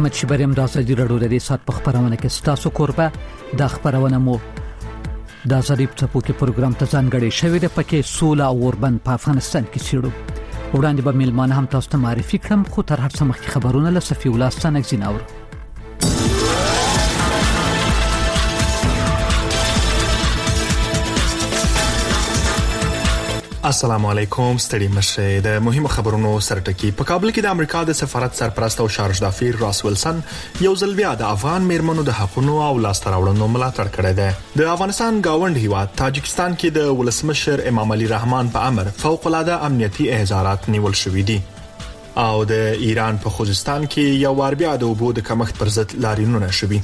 احمد شبریم د ازادي راډیو د سات په خبرونه کې ستاسو کوربه د خبرونه مو د ازادي په پروګرام ته ځانګړی شوی د پکې سولا او اوربن په افغانستان کې چیرو وړاندې به میلمانه هم تاسو ته معرفي کړم خو تر هر څه مخکې خبرونه له صفي الله ستانک زیناور. السلام علیکم. ستړي مشه د مهمو خبرونو سرټکی. په کابل کې د امریکا د سفارت سرپرست او شارج دافیر راس ویلسن یو ځل بیا د افغان میرمنو د حقوقو او لاستراوړنو ملاتړ کړی دی. د افغانستان گاوند هیواد تاجکستان کې د ولسمشر امام علي رحمان په امر فوق العاده امنیتي احضارات نیول شوې دي او د ایران په خوزستان کې یو وار بیا د اوبو د کمښت پر ضد لاریونونه شوي.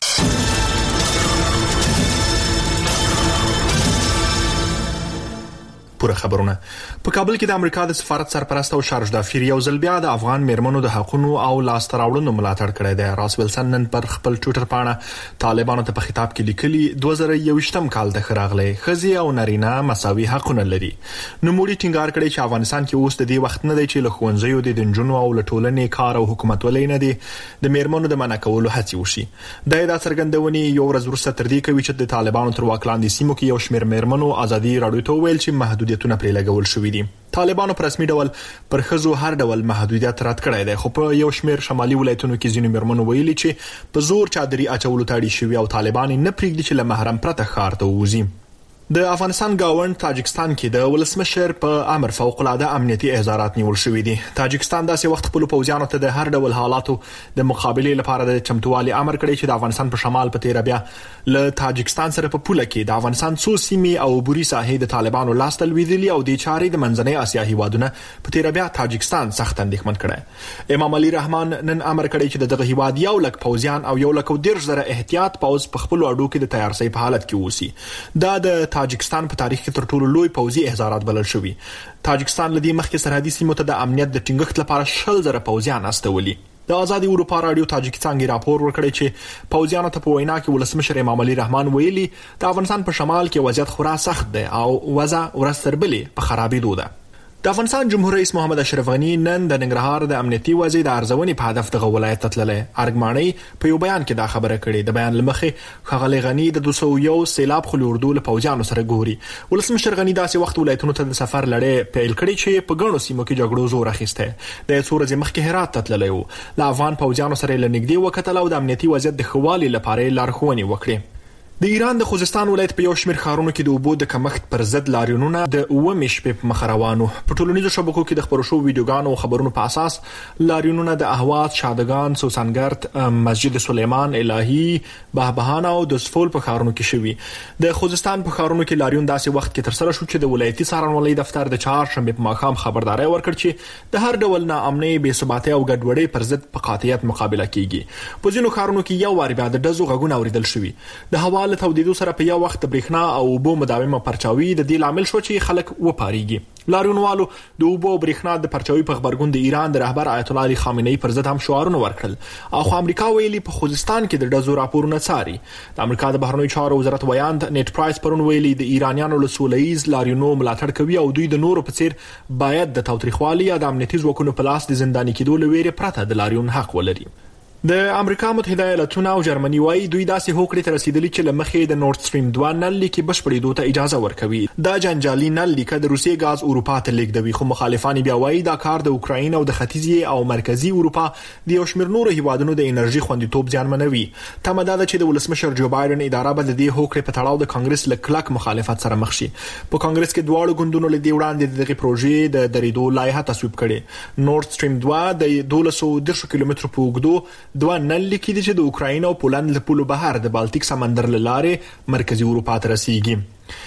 پوره خبرونه. په کابل کې د امریکا د سفارت سرپرست او شارج دافیر یو ځل بیا د افغان میرمنو د حقوقو او لاستراوړنو ملاتړ کړی دی. راس ویلسن نن پر خپل ټوئیټر باندې طالبانو ته په خطاب کې لیکلي 2021م کال د خراغله خزي او نارینه مساوي حقونه لري. نو موږ ټینګار کړی چې افغانستان کې اوس د دې وخت نه دی چې له ښوونځیو د دنجونو او لټولنې کار او حکومت ولې نه دی د میرمنو د منع کولو هڅې وشي. دا څرګندونې یو ورځ وروسته تر دې کوي چې د طالبانو تر واک لاندې سیمو کې یو شمېر میرمنو ازادي راډیو ته ویل چې محدودیتونه پرې لګول شوې دي. طالبانو په رسمي ډول پر خزو هر ډول محدودیت رد کړی دی خو په یو شمېر شمالي ولایتونو کې ځینې میرمنو ویلي چې په زور چادري اچولو ته اړ شوي او طالبان نه پریږدي چې له محرم پرته ښار ته ووځي. د افغانستان گاوند تاجکستان کې د ولسمشر په امر فوق العاده امنیتي احضارات نیول شوې دي. تاجکستان داسې وخت خپل پوځیانو ته د هر ډول حالاتو د مقابله لپاره د چمتووالي امر کړی چې د افغانستان په شمال په تیر بیا له تاجکستان سره په پوله کې د افغانستان څو سیمې او بوري ساحې د طالبانو لاس تلویدلي او د چارې د منځنۍ اسیا هیوادونو په تیر بیا تاجکستان سخت اندېښمن کړي. امام علي رحمان نن امر کړی چې دغه هیواد یو لک پوځیان او 1,10,000 احتیاط پوځ په خپل اډو کې د تیارسي په حالت کې ووسی. دا د تاجکستان په تاریخ کې تر ټولو لوی پوځي احضارات بلل شوی. تاجکستان لدی مخکې سرحدي سیمو ته د امنیت د ټینګښت لپاره 100,000 پوځیان استولي. د آزادي اروپا رادیو تاجکستان کې راپور ورکړی چې پوځیانو ته په وینا کې ولسمشر امام علي رحمان ویلي د افغانستان په شمال کې وضعیت خورا سخت دی او وضع ورستربلې په خرابېدو ده. د افغانستان جمهور رئیس محمد اشرف غنی نن د ننګرهار د امنیتي وضعیت د ارزونې په هدف دغه ولایت ته تللی. ارګمانۍ په یو بیان کې دا خبره کړې. د بیان لمخې ښاغلی غنی د 201 سیلاب خلي اردو له پوځیانو سره ګوري. ولسمشر غنی داسې وخت ولایتونو ته د سفر لړۍ پیل کړې چې په ګڼو سیمو کې جګړو زور اخیسته. د څو ورځې مخکې هرات ته تللی و. له افغان پوځیانو سره لنګدي وکتل او د امنیتي وضعیت د خوالي لپاره لارښوونې وکړي. د ایران د خوزستان ولایت په یو شمېر ښارونو کې د اوبو د کمښت پر ضد لاریونونه د 9 شپې په مخ روانو. په ټولنیزو شبکو کې د خبرو شوو ویډیوګانو او خبرونو په اساس لاریونونه د اهواز، شادګان، سوسنګرد، مسجد سلیمان، الهي، بهبهان او د سفول په ښارونو کې شوي. د خوزستان په ښارونو کې لاریون داسې وخت کې تر سره شو چې د ولایتي څارنوالۍ دفتر د چهارشنبه په ماښام خبرداري ورکړ چې د هر ډول ناامنۍ، بې ثباتۍ او ګډوډۍ پر ضد په قاطعیت مقابله کیږي. په ځینو ښارونو کې یو وار بیا د ډزو غږونه اوریدل شوي. د هوا له تودېدو سره په یو وخت برېښنا او اوبو مداومه پرچاوي د دې لامل شو چې خلک وپاریږي. لاریونوالو د اوبو او برېښنا د پرچاوي په خبرګون د ایران د رهبر آیت الله علي خامنه‌ای پر ضد هم شعارونه ورکړل. او امریکا ویلي په خوزستان کې د ډزو راپورونه څاري. د امریکا د بهرنیو چارو وزارت ویاند نیټ پرایس پرون ویلي د ایرانیانو له سوله‌ییز لاریونو ملاتړ کوي او دوی د نورو په څیر باید د تاوتریخوالي یا د امنیتي ځواکونو په لاس د زنداني کېدو له ویرې پرته د لاریون حق ولري. د امریکا متحده ایالاتونو او جرمني وايي دوی داسې هوکړې ته رسیدلي چې لمخې د نورد سټریم 2 نل لیک بشپړېدو ته اجازه ورکوي. دا جنجالي نل لیک د روسیې غاز اروپا ته لیږدوي خو مخالفان بیا وايي دا کار د اوکراین او د ختیځي او مرکزی اروپا د یو شمېر نورو هیوادونو د انرژي خوندیتوب زیانمنوي. تمه ده چې د ولسمشر جو بایدن اداره به د دې هوکړې په تړاو د کانګرس له کلک مخالفت سره مخ شي. په کانګرس کې دواړو ګوندونو له دې وړاندې دغه پروژې د درېدو لایحه تصویب کړې. نورد سټریم 2 د 1210 کیلومترو په اوږدو دوه نل لیک چې د اوکراین او پولند له پولو بهر د بالټیک سمندر له لارې مرکزی اروپا ته رسیږي.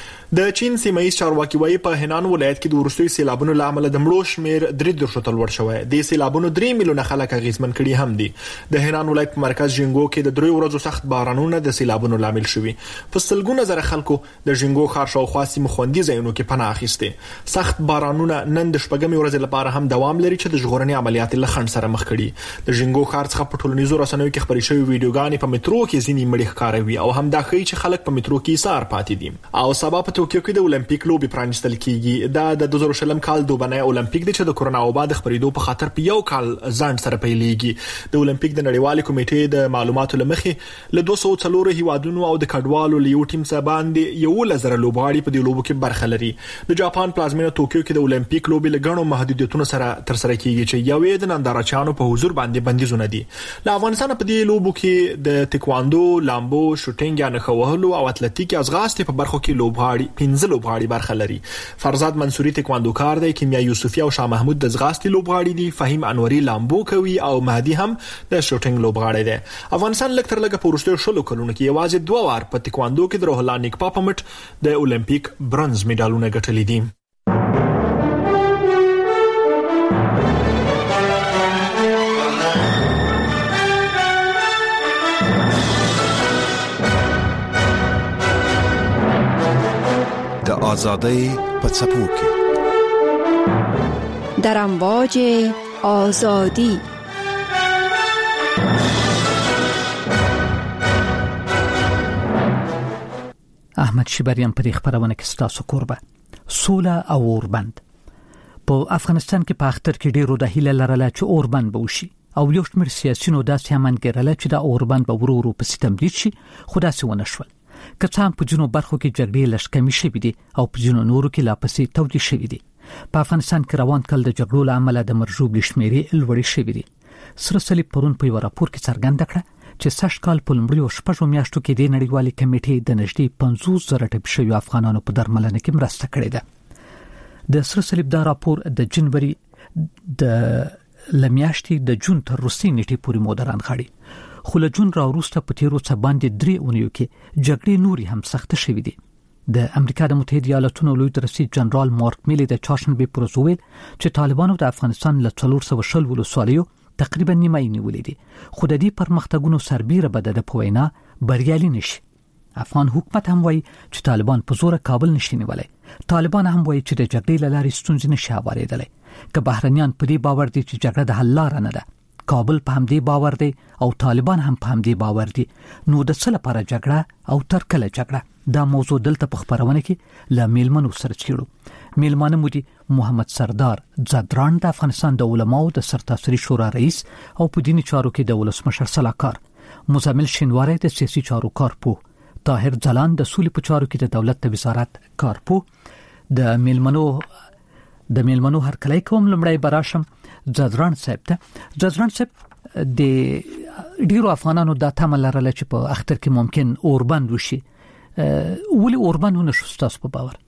د چین سیمایي چارواکي وايي په هنان ولایت کې د وروستي سیلابونو لامل د مړو شمیر 3 ته لوړ شوی. د سیلابونو 3 میلیونه خلک اغیزمن کړي هم دي. د هنان ولایت په مرکز جنګو کې د 3 ورځو سخت بارانونو د سیلابونو لامل شوي. په سلګونه زره خلکو د جنګو ښار شاوخوا سیمو خوندي ځایونو کې پناه اخیسته. سخت بارانونه نن د شپږمې ورځې لپاره هم دوام لري چې د ژغورنې عملیات له خنډ سره مخ کړي. د جنګو ښار څخه په ټولنیزو رسنیو کې خبري شوی ویډیوګانې په مترو کې ځینې مړي ښکاروي او هم دا ښيي چې خلک په مترو کې ایثار پاتې دي. او سبا په ټوکیو کې د اولمپیک لوبي پرانستل کیږي. دا د 2020 کال دوبنه اولمپیک د چې د کورونا وبا د خبرېدو په خاطر په یو کال ځان سره پیلېږي. د اولمپیک د نړیوالې کمیټې د معلوماتو لمخې له 204 هیوادونو او د کډوالو لیو ټیم څخه باندې 1,000 لوبغاړي په دې لوبو کې برخه لري. د جاپان پلازمینه ټوکیو کې د اولمپیک لوبي لګڼو محدودیتونو سره تر سره کیږي چې یوې د نندارچیانو په حضور باندې بندیزونه دي. له افغانستان په دې لوبو کې د تکواندو، لامبو، شوټینګ یا نخوهلو او اتلټیک ازغاستې په برخو کې لوبغاړي 15 لوبغاړي برخه لري. فرزاد منصوري تکواندوکار دی، کیمیا یوسفی او شاه محمود د ازغاستې لوبغاړي دي، فهیم انوري لامبو کوي او مهدی هم د شوټینګ لوبغاړی دی. افغانستان لکه تر لګه پورشته شلو کلونو کې یوازې 2 وار په تکواندو کې د روح الله نیک پاپمټ د اولمپیک برونز میډالونه ګټلي دي. د آزادۍ په څپو کې در امواج آزادی احمد شیبریان پر خبرونه کې ستاسو کوربه. سوله او اوربند په افغانستان کې په اختر کې ډیرو د هیله لرله چې اوربند به وشي او یو شمېر سیاسيونو داسې همانګرله چې د اوربند به ورو ورو په ستمدید شي، خو داسې ونه شول. که څه هم په جنو برخو کې جګړې لږ کمې شوې دي او په جنو نورو کې لا پسې تودې شوې دي. په افغانستان کې روان کال د جګړو له امله د مرجوب لشمېرې لوړې شوې دي. سره صلیب پرون په یو راپور کې څرګنده کړه چې سږ کال په لومړیو 6 میاشتو کې د نړیوالې کمیټې د نږدې 50,000 ټپي شویو افغانانو په درملنه کې مرسته کړې ده. د سره صلیب دا راپور د جنوري د لمیاشتې د جون تر روسي نیټې پورې مودران غړي. خو له جون را وروسته په تیرو څه باندې 3 اونیو کې جګړې نوري هم سخت شوې دي. د امریکا د متحده ایالاتونو لوی رئیس جنرال مارک میلی د چاشنبه پر ورځ ویل چې طالبانو د افغانستان له 400 ولسوالیو تقریبا نیمه یې نیولې دي، خو د دې پرمختګونو سربېره بده د پوینا بریالي نشي. افغان حکومت هم وایي چې طالبان په زور کابل نشي نیولای. طالبان هم وایي چې د جګړې لارې ستونزې نشي هواریدلای. که بهرنیان په دې باور دي چې جګړه د حل لار نه ده، کابل په همدې باور دی او طالبان هم په همدې باور دي، نو د څه لپاره جګړه او تر کله جګړه؟ دا موضوع دلته په خبرونه کې ل میلمنو سره چیړو. میلمانه مو دي محمد سردار زدران د افغانستان د علماو د سرتاسري شورا رئیس او په دیني چارو کې د ولسمشر صلاحکار، مزمل شینواری د سیاسي چارو کارپو، طاهر ځلان د سولې په چارو کې د دولت د وزارت کارپو. د میلمنو هر کله کوم لمړی براشم زدران صاحب ته. زدران صاحب د ډیرو افغانانو د تمل لرله چې په اختر کې ممکن اوربند وشي، ولی اوربند ونه شو تاسو په باور؟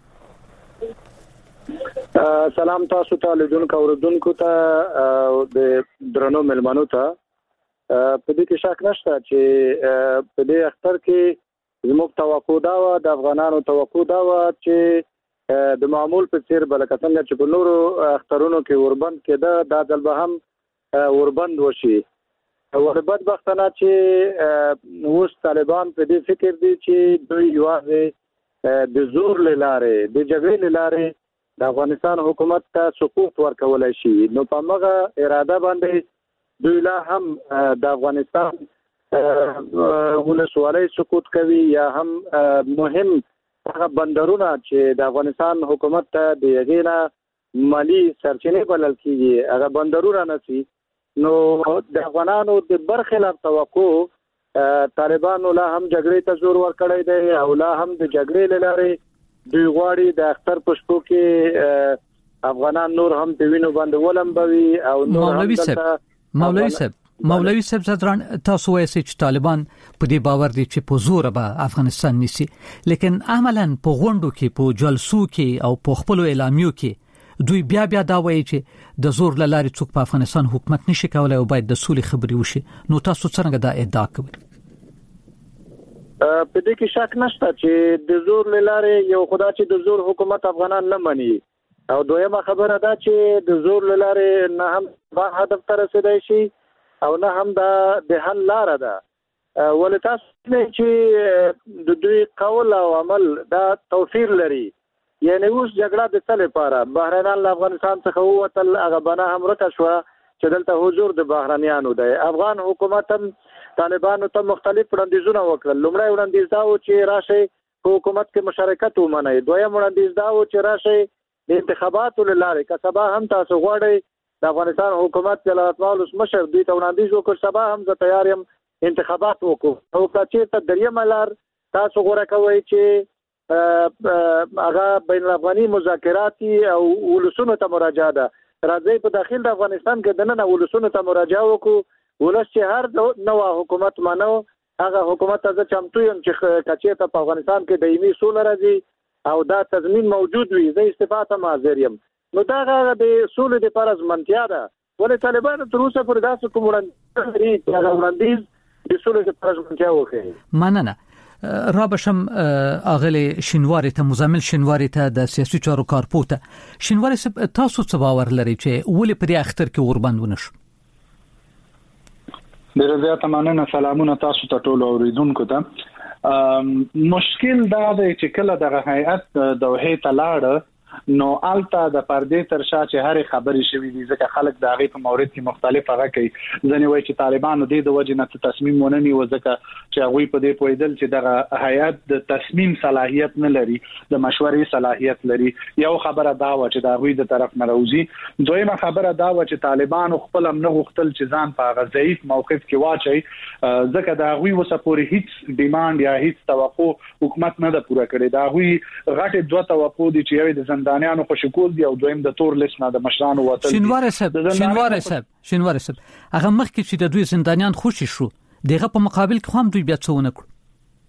سلام تاسو ته لیدونکو اوردونکو ته د درنو ملمنو ته. په دې کې شک نشته چې په دې اختر کې زموږ توقع دا و، د افغانانو توقع دا و چې د معمول په څیر بلکې چې په نورو اخترونو کې اوربند کېده، دا ځل به هم اوربند وشي. وربد بختانه چې اوس طالبان په دې فکر دي چې دوی یوازې د زور لاره، د جګړې لاره د افغانستان حکومت ته سقوط ورکولای شي. نو په هغه اراده باندې دوی لا هم د افغانستان ولسوالۍ سقوط کوي یا هم مهم هغه بندرونه چې د افغانستان حکومت ته د یغینا مالی سرچینې بلل کیږي هغه بندرونه نسی. نو د افغانانو د برخلاف توقع طالبانو لا هم جګړې ته زور ورکړی دی او لا هم د جګړې لاره دوی غواړي د اختر پښتو کې افغانان نور هم په وینو باندې ولمبوي او نور مولوی صاحب زدران تاسو وایئ چې طالبان په دې باور دي چې په زور به افغانستان نیسي، لیکن عملاً په غونډو کې، په جلسو کې او په خپل اعلامیو کې دوی بیا دا وایي چې د زور لارې څوک په افغانستان حکومت نشي کولای او باید د سولې خبرې وشي. نو تاسو څنګه دا ادعا کوئ؟ په دې کې شک نشته چې د زور لارې یو خدا چې د زور حکومت افغانان نه مني، او دویمه خبره دا چې د زور لارې نه هم هدف ته رسیدای شي او نه هم د حل لار ده. ولې تاسو نه چې د دوی قول او عمل دا توفیر لري. یعنی اوس جګړه د څه لپاره؟ بهرنیان له افغانستان څخه ووتل، هغه بنا هم ورته شوه چې دلته حضور د بهرنیانو دی. افغان حکومت هم طالبانو ته مختلف وړاندیزونه وکړل. لومړی وړاندیز دا و چې راشي په حکومت کې مشارکت ومني. دویم وړاندیز دا و چې راشي د انتخاباتو لاره که سبا هم تاسو غواړئ د افغانستان حکومت جلال ولس مشر دوی ته وړاندیز وکړ سبا هم زه تیار یم انتخابات وکړو او که ته دریم لار تاسو غوړه کوي چې هغه بین الافغاني مذاکرات او ولسونو ته مراجعه ده. راځي په داخل د افغانستان کې د نن ولسونو ته مراجعه وکړو ولس چې هر نوې حکومت مانو هغه حکومت ته چمتو یم چې کچې ته په افغانستان کې دایمي سوله راځي او دا تضمین موجود وي زه استفاده ته حاضر یم. نو دا هغه د سولې د پر ازمنتیا ده ولې طالبان تر اوسه پر داسې کوم وړاندیز د سولې د پر ازمنتیا وکړي. مننه. رابشم اغلی شینواری ته مزمل شینواری ته د سیاسي چارو کارپوته شینواری تاسو څه باور لري چې ولې پر اختر کې اوربند ونشو؟ ډېر زیات مننه. سلامونه تاسو ته ټول اوریدونکو ته. مشکل دا دی چې کله دغه هیئت دوحې ته لاړ نو آلته د پردې تر شا چې هر خبرې شوې دي ځکه خلک د هغې په مورد کې مختلف هغه کوي. ځنې وایي چې طالبانو د وجې نه تصمیم ونه نیو ځکه چې هغوی په دې پوهېدل چې دغه هیئت د تصمیم صلاحیت نه لري د مشورې صلاحیت لري. یو خبره دا و چې د هغوی د طرف نه راوځي. دویمه خبره دا و چې طالبانو خپل هم نه غوښتل چې ځان په هغه ضعیف موقف کې واچي ځکه د هغوی اوسه پورې هیڅ ډیمانډ یا هیڅ توقع حکومت نه ده پوره کړې. د هغوی غټې دوه توقع دي چې یو د زندانیانو خوشکول دی او دویم د تور لیست نه د مشرانو وتل. شینواری صاحب هغه مخکې چې د دوی زندانیان خوشی شو دغه په مقابل کې هم دوی بیا څه ونه کړ.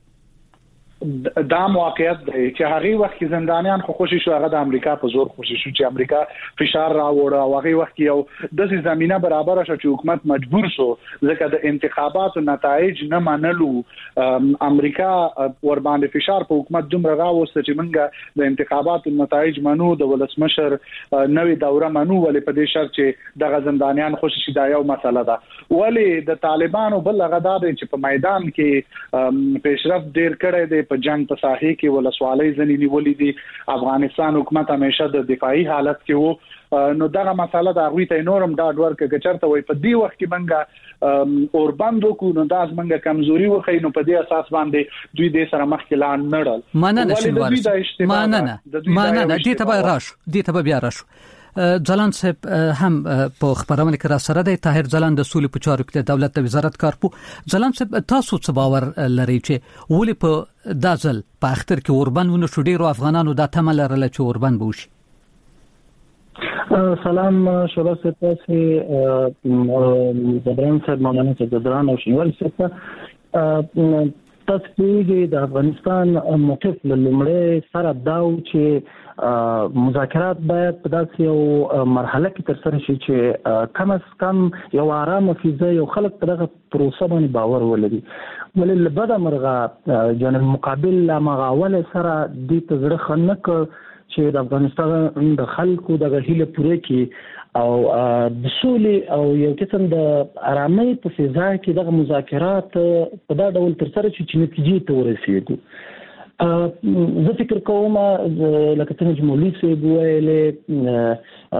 دا موقعیت دی چې هغه وخت کې زندانیان خو خوشی شو هغه د امریکا په زور خوشی شو چې امریکا فشار راوړ او هغه وخت یو د زمينه برابر شو چې حکومت مجبور شو ځکه د انتخاباتو نتایج نه منلو. امریکا ور باندې فشار په حکومت دومره راوست چې منګه د انتخاباتو نتایج منو د ولسمشر نوې دوره منو ولې په دې شرط چې دغه زندانیان خوشی شي. دا یو مسله ده. ولې د طالبانو بل غدار چې په میدان کې پیشرفت ډیر کړی دی په جنگ په ساحې کې ولسوالۍ ځنې نیولې دي. افغانستان حکومت همیشه د دفاعي حالت کې وو نو دغه مسله د هغوی ته نورم ډاډ ورکړه چې چېرته وایي په دې وخت کې منګه اوربند وکړو نو دا زمونږ کمزوري وښیي نو په دې اساس باندې دوی دې سره مخکې لاړ نه ړل. مننه دې ته به بیا راشو. ځلان صاحب هم په خبرونه کې را سره دی. طاهر ځلان د سولې په چارو کې د دولت د وزارت کارپو. ځلان صاحب تاسو څه باور لري چې ولې په دازل په اختر کې اوربند ونشو؟ ډیرو افغانانو دا تمه لرله چې اوربند به وشي. سلام شورا ستاسو جبران صاحب مولانا جبران او شینواری صاحب تاسو پیږي د افغانستان موقف لمړی سره داو چې مذاکرات باید په داسې یو مرحله کې ترسره شي چې کم از کم یو آرامه فضا یو خلک په دغه پروسه باندې باور ولري. ولې له بده مرغه جانب مقابل لا مغاوله سره دې ته زړه ښه نه کړ چې د افغانستان د خلکو دغه هیله پوره کړي او د سولې او یو قسم د آرامۍ په فضا کې دغه مذاکرات په دا ډول ترسره شي چې نتیجې ته ورسېږو. زه فکر کوم لکه څنګه چې مولوي صاحب ویلې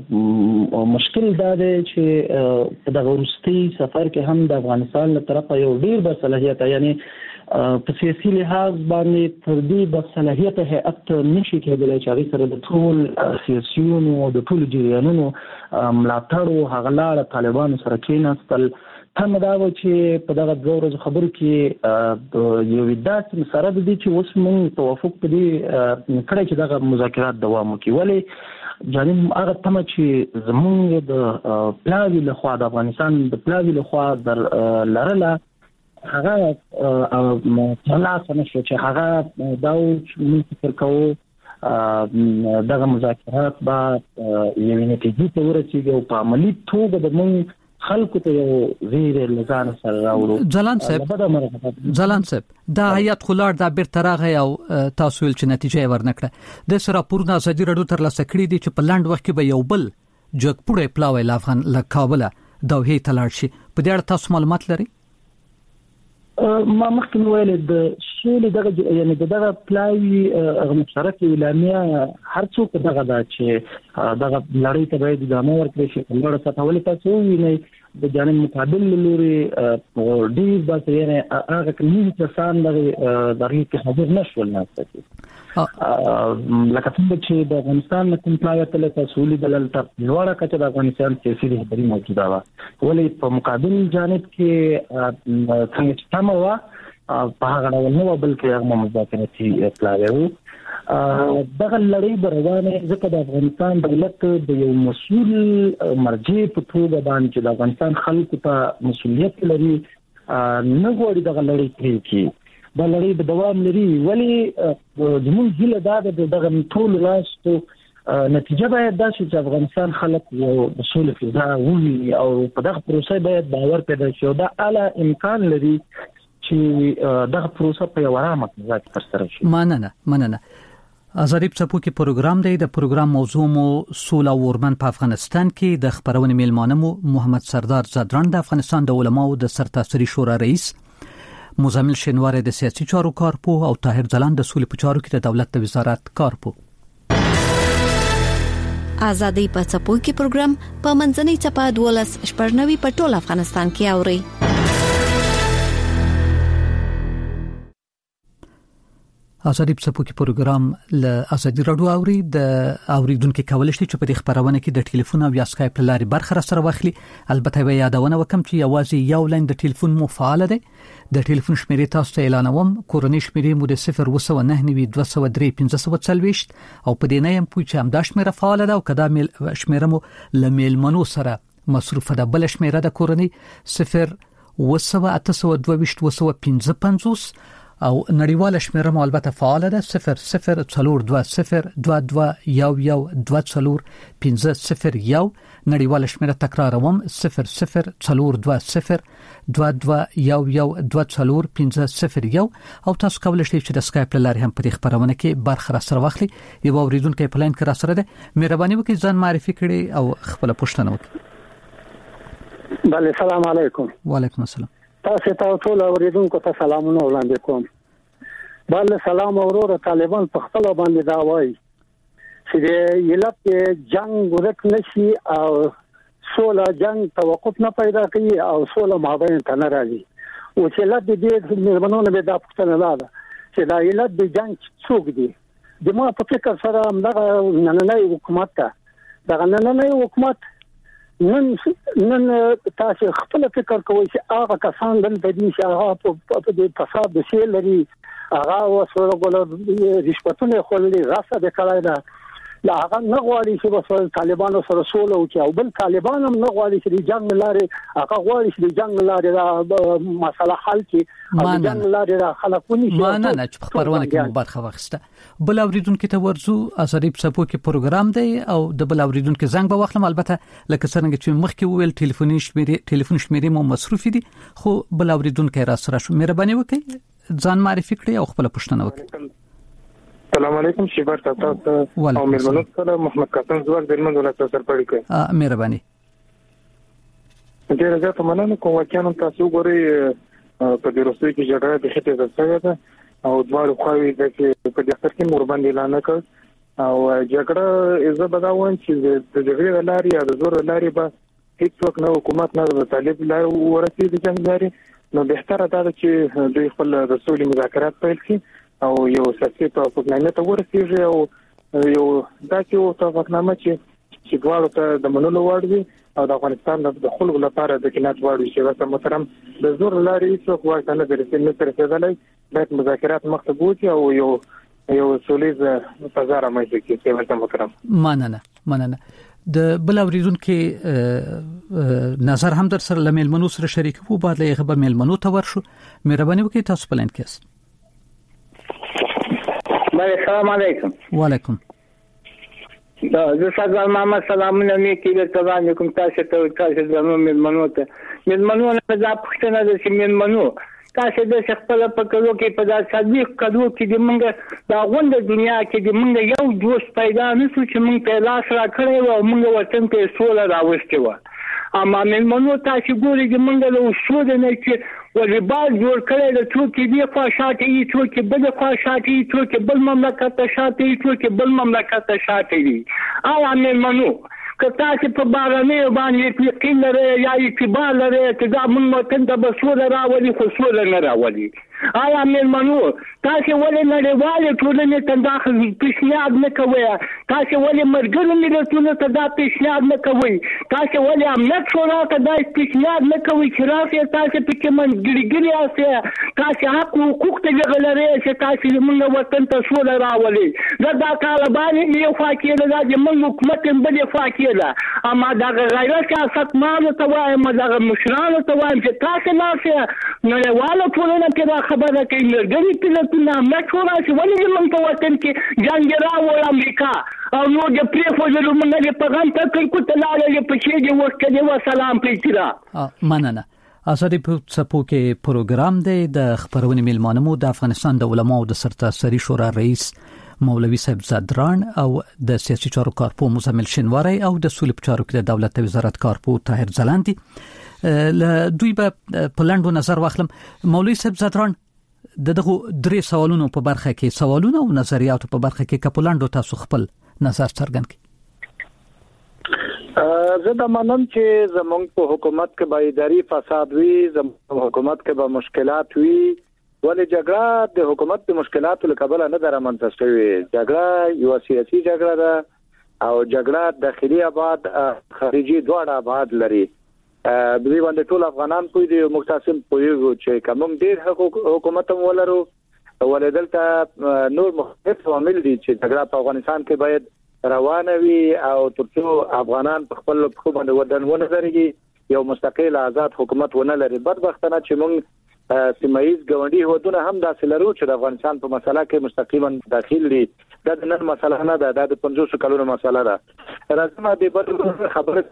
مشکل دا دی چې په دغه وروستي سفر کې هم د افغانستان له طرفه یو ډیر بصلاحیت یعنی په سیاسي لحاظ باندې تر دې بصلاحیت هیئت نشي کېدلی چې هغې سره د ټول سیاسیونو د ټولو جریانونو ملاتړ هغه لاړه طالبانو سره کېناستل. هم دا و چې په دغه دوه ورځو خبرو کې یو داسې مسره د دې چې اوس موږ توافق په دې کړی چې دغه مذاکرات دوام وکړي. ولې جانب هغه تمه چې زموږ د پلاوي لخوا د افغانستان د پلاوي لخوا لرله هغه ترلاسه نه شو چې هغه دا موږ فکر کوو دغه مذاکرات به یوې نتیجې ته ورسېږي او په عملي توګه د موږ خلکو ته یو زیر لزان سره راوړو. ځلان صاحب دا هیئت خلار دا بیرته راغی او تاسو ویل چې نتیجه ورنکړه. د سره پورنا ازادي رادیو ترلاسه کړی دي چې په لاند وخت کې به یو بل جګپوړی پلاوی لافغان له کابل دوحې ته لاړ شي. په دې اړه تاسو معلومات لرئ؟ ما مخکې ویل د سولې دغه یعنی دغه پلاوی مشترک اعلامیه هر څوک دغه دا چې دغه لړۍ ته باید ادامه ورکړي شي. لړ څه ولې تاسو وینئ د جانب مقابل لوري ډیر بس یې هغه کلمې چې سان دغه کې حاضر نشول نه ستاسو لکه څنګه چې د افغانستان کوم پلایته له تسولي دلل تر لوړه کچه د افغانستان سیاسي رهبری موجوده و ولې په مقابل جانب کې څنګه چې تمه و په هغه ډول نو بلکې هغه مذاکراتي پلایو دغه لړۍ بروانه ځکه د افغانستان دولت د یو مسؤل مرجع په توګه باندې د افغانستان خلکو ته مسؤلیت لري نه غواړي دغه لړۍ کوي دا لړۍ به دوام لري ولی زموږ هیله دا ده دغه ټول راستو نتیجه باید دا چې افغانستان خلک یو مسؤل فضا وویني او په دغه پروسه باید باور پیدا شي او دا اعلی امکان لري چې دغه پروسه په یو آرامه فضا کې ترسره شي. مننه ازادي څپوکي پروګرام دی. د پروګرام موضوع مو سوله او ورمن په افغانستان کې د خبرونې میلمانه مو محمد سردار زادران د افغانستان د علماو د سرتاسري شورا رئیس، مزمل شینواری د سیاسي چارو کارپو او طاهر ځلان د سولې په چارو کې د دولت د وزارت کارپو. ازادي په څپوکي پروګرام په منځنۍ چپه 12 په ټول افغانستان کې اوري. ازادي څپوکي پروګرام له ازادي رادیو اوري. د اوریدونکو کولای شي چې په دې خبرونه کې د ټلیفون او یا سکایپ لاري برخه را سره واخلي. البته به یادونه وکم چې یوازې یو لاین د ټلیفون مو فعال دی. د ټلیفون شمیرې تاسو ته اعلانوم. کورنۍ شمیرې مو د 02992401540 او په دې نه يم پوه چې همدا شمیره فعال ده او کدا شمیره مو لمیلمنو سره مصروفه ده. بل شمیره د کورنۍ 0282215 او نړیواله شمیره مو البته فعال ده 00420112401501. نړیواله شمیره تکراروم 00420112401501 او تاسو کولای شئ چې د سکایپ لاري هم په دې خبرونه کې برخه را سره واخلي. یو اوریدونکو په لاین کې را سره ده. مهرباني وکړئ ځان معرفي کړئ او خپل پوښتنه وکړئ. بله سلام علیکم. وعلیکم السلام. تاسو ته ټول اوریدونکو ته سلامونه وړاندې کوم. بله سلام اورور طالبان په خپل باندې دا وایي چې د یلت جنگ ورک نشي او سوله جنگ توقف نه پیدا کوي او سوله مابین ته نه راځي. او چې لږ دې مېرمنونو به دا پوښتنه لاله چې دا یلت د جنگ څوک دی. د ما په فکر سره دغه نننۍ حکومت ته دغه نننۍ حکومت نن تاسو خپل فکر کوئ چې هغه کسان دلته دي چې هغه په دې فساد د شی لري هغه وسوله ګولو رشوتونه خولې راسه د کړای دا لا هغه نه غواړي چې وسوله طالبانو سره سوله وکړي او بل طالبان هم نه غواړي چې د جنگ لارې هغه غواړي چې د جنگ لارې مسله حل کړي او د جنگ لارې خلکونی شي. نه چې خبرونه کې برخه واخسته. بل اوریدونکو ته ورزو ازادي څپوکي پروګرام دی او د بل اوریدونکو زنګ به واخلم. البته لکه څنګه چې مخکې وویل ټلیفون شمیرې مو مصروف دي خو بل اوریدونکو را سره شو. مهرباني وکړئ ځان معرفي کړئ او خپل پوښتنه وکړئ. السلام علیکم شیبر تاسو او مېرمنو سره محمد قاسم زوړ د مند ولایت سره پړی کوي. مهرباني. ډیره زیاته مننه کوم واکانو تاسو ګوري په دې روسي کې جګړه د خټې درڅه ده او دوه خواوې د په دې اخر کې مور باندې اعلان کړ او جګړه زه بداوم چې د جګړې لاري یا د زور لاري به هیڅ وخت نه حکومت نه د طالب لاري ورسي د جنگ لاري نو بهتره ده چې دوی خپل رسولي مذاکرات پیل کړي او یو سیاسي توافقنامه ته ورسیږي او یو داسې توافقنامه چې دواړو ته د منلو وړ وي او د افغانستان د خلکو لپاره د کینات وړ وي چې واسه محترم د زور لاري څوک ورته نه درېدلی باید مذاکرات مخته بوځي او یو سولیز فضا رامنځته کړي چې واسه محترم. مننه. د بل اوریدونکو نظر هم در سره لملمنو سره شریک وو بعد له هغه ملمنو ته ورشو. مهرباني وکړئ تاسو پلان کېس. السلام علیکم. وعلیکم. زه څنګه محمد سلامونه مې کېږي تاسو کوم تاسو ته زموږ ملمنو ته ملمنو نه دا پښتنه د ملمنو تاسو د خپل په کلو کې په داسې صدیق کلو کې د منګه دا غونډه دنیا کې د منګه یو دوست پیدا نشو چې موږ په لاس را کړی و او موږ وطن ته سوله راوستي و. اما ملمنو تاسو ګوري د منګه له اصول نه چې ولبال جوړ کړی د څوک دی خوا شاته ای څوک بل خوا شاته ای څوک بل مملکت شاته ای څوک بل مملکت شاته ای. ملمنو که تاسو په بارانه باندې یقین لرئ یا اعتبار لرئ چې دا موږ وطن ته به سوله راولي خو سوله نه راولي. آیا مېلمنو تاسو ولې نړیوالې ټولنې ته دا پیشنهاد نه کوئ؟ تاسو ولې ملګرو ملتونو ته دا پیشنهاد نه کوئ؟ تاسو ولې امنیت شورا ته دا پیشنهاد نه کوئ چې راسئ تاسو پکې منګړګړي یاست، تاسو حق او حقوق ته لرئ چې تاسو موږ وطن ته سوله راولي. دا طالبان یو فاکیله دا د موږ حکومت بل فاکیله، اما دا غیرت سیاستمانو ته وایم، دا مشرانو ته وایم چې تاسو ناسه نړیواله ټولنه کې خبره کوي مرګري پلتونه مشوره چې ولې موږ په وطن کې جنگ راوړ امریکا او نو د پریفوزلو موږ په پیغام ته کوم تلاله په شی دی وکړي و سلام پیچرا مننه. ازادي څپو کې پروګرام دی د خبرونې میلمانمو د افغانستان د علماو د سرتاسري شورا رئیس مولوي صاحب زادران او د سیاسي چارو کارپو مزمل شینواری او د سولې چارو کې د دولت وزارت کارپو طاهر ځلاندي. ل دوی به په لاندو نظر واخلم. مولوي صاحب زادران دغه درې سوالونو په برخه کې سوالونه او نظریات په برخه کې کپلاندو تاسو خپل نظر څرګند کړئ. زه د منم چې زمونږ په حکومت کې به اداري فساد وي، زمونږ په حکومت کې به مشکلات وي، ولې جګړه د حکومت د مشکلاتو له کبله نه درمنځ شوې. جګړه یو سیاسي جګړه ده او جګړه داخلي آباد خارجي دواړه آباد لري. دوی باندې ټول افغانان پوي دي مختصم پويږي چې کوم ډیر حکومت ولرو ولې دلته نور مختلف عوامل دي چې جګړه په افغانستان کې باید روانه وي او ترڅو افغانان په خپل خو باندې ودان ونه لري یو مستقل آزاد حکومت ونه لري. بدبختانه چې موږ سیمایي ګوندي هودونه هم داسې لرو چې د افغانستان په مسله کې مستقیما داخل دي. دا د نن مسله نه ده، دا د 500 کلونو مسله ده. راځم د بل خبره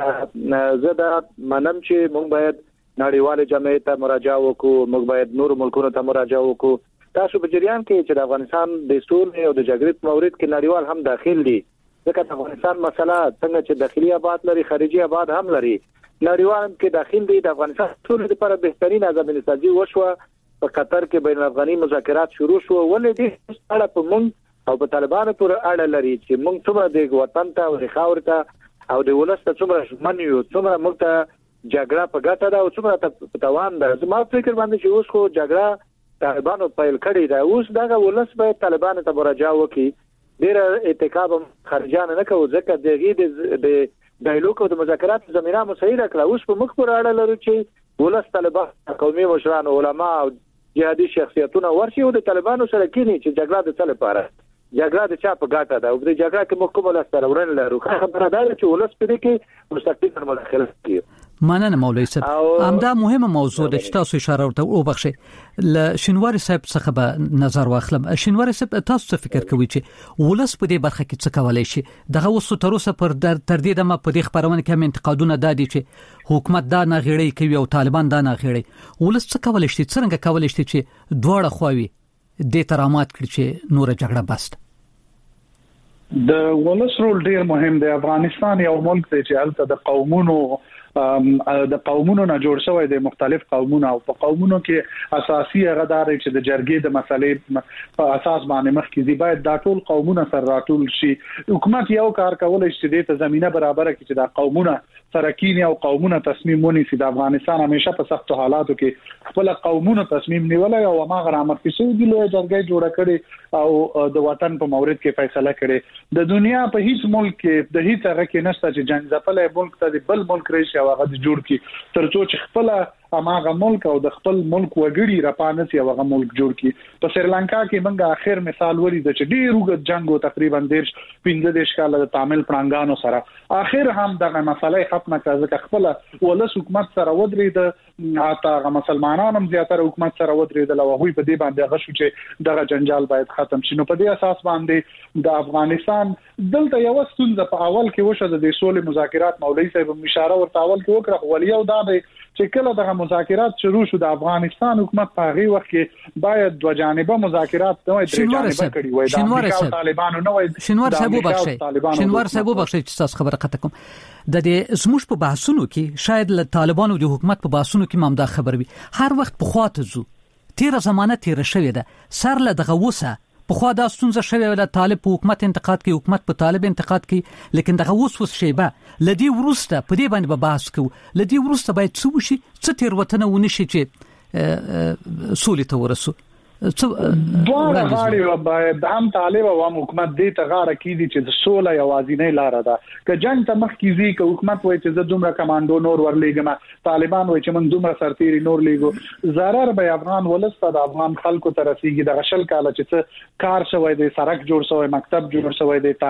زه دا منم چې موږ باید نړیواله جامعه ته مراجعه وکړو، موږ باید نور ملکونو ته مراجعه وکړو. تاسو په جریان کې چې د افغانستان د سولې او د جګړې په مورید کې نړیوال هم داخل دي، ځکه د افغانستان مسله څنګه چې داخلي آباد لري خارجي آباد هم لري. نړیوال کې داخل دي. د افغانستان ټول لپاره بهترین ازمنه سازي وشوه په قطر کې بین الافغاني مذاکرات شروع شو. ولې دې اړه په موږ او په طالبانو پورې اړه لري چې موږ څومره د وطن ته او د خاور ته او د ولست څومره منیو، څومره موږ ته جګړه په ګټه ده او څومره ته توان ده. زما فکر باندې چې اوس خو جګړه طالبانو پیل کړې ده، اوس دغه ولست باید طالبانو ته مراجعه وکړي. ډېر اتکاب خارجانه نه کوي ځکه دغه د ډایلوګ او د مذاکرات زمينه مساعده کړه. اوس په مخ پر اړه لرو چې ولست طالبان قومي مشران علما او جهادي شخصیتونه ورشي او د طالبانو سره کینی چې جګړه د څه لپاره، جګړه د چا په ګټه ده او د جګړه کې محکوم ولست ورن لرو. خبره ده چې ولست په دې کې مستقیما مداخله کوي. مننه مولوي صاحب. همدا مهمه موضوع ده چې تاسو اشاره ورته وبخښئ. ل شینواری صاحب څخه به نظر واخلم. شینواری صاحب تاسو څه فکر کوئ چې ولست په دې برخه کې څه کولای شي؟ دغه وسو تر اوسه پر تر دې دمه په دې خبرونه کې هم انتقادونه دادي چې حکومت دا نه غړي کوي او طالبان دا نه غړي. ولست څه کولای شي؟ څنګه کولای شي چې دواړه خواوي د ترامات کړي چې نور جګړه بست؟ د ولس رول ډیر مهم دی. افغانستان یو ملک دی چې هلته د قومونو نه جوړ شوی دی، مختلف قومونه او په قومونو کې اساسي غداري چې د جرګې د مسلې په اساس باندې مخکې دی باید دا ټول قومونه سره راټول شي. حکومت یو کار کولای شي د زمينه برابر کړي چې دا قومونه سره کینی او قومونه تصمیم ونیسي. د افغانستان همیشه په سخت حالاتو کې خپل قومونه تصمیم نیولای او ما غرامت کې شوی دی لوی جرګې جوړه کړي او د وطن په مورید کې فیصله کړي. د دنیا په هیڅ ملک کې د هیڅ هغه کې نشته چې جنگ ځپلې ملک ته بل ملک راشي او هغه جوړ کی ترڅو چې خپل اماغه ملک او د خپل ملک وګړي راپانس یو هغه ملک جوړ کی. په سریلانکا کې موږ اخر مثال ولید چې ډیر وګ جنگ او تقریبا 15 کال د تامل پړانګانو سره اخر هم دغه مسله ختمه کړه ځکه خپل ولس حکومت سره ودرېد، اته مسلمانانو هم زیاتره حکومت سره ودرېدل او هغوی په دې باندې غشو چې دغه جنجال باید ختم شي. نو په دې اساس باندې د افغانستان دلته یو ستونزه په اول کې وشو د سولې مذاکرات. مولوي صاحب اشاره ورته اول کې وکړه ولیو دا چې کله دغه مذاکرات شروع شو د افغانستان حکومت په هغه وخت کې باید دوه جانبه مذاکرات نه وي، درې جانبه کړي وي. د امریکا او طالبانو نه وي. شینوار صاحب وبخښئ چې تاسو خبره قطع کوم. د دې زموږ په بحثونو کې شاید له طالبانو د حکومت په بحثونو کې مامدا خبر وي. هر وخت په خواته زو تیر زمانه تیر شوې ده سر له دغه وسه په خوا دا ستونزه شوه ولا طالب په حکومت انتقاد کوي حکومت په طالب انتقاد کوي لیکن دغه اوس شیبه لدی ورسته په دې باندې به بحث کوو لدی ورسته باید څه وشي څه تیروتنه ونشي چې سولې ته ورسو دوه غاړي باید هم طالب او حکومت دې ته غاړه کیدي چې د سوله یوازینۍ لار ده که جنگ ته مخ کیږي که حکومت وایي چې زه دومره کمانډو نور ورلېګم طالبان وایي چې موږ دومره سرتيري نور لېګو zarar به افغان ولسته د افغان خلکو ته رسیدي د غشل کاله چې کار شوی دی سړک جوړ شوی مکتب جوړ شوی دی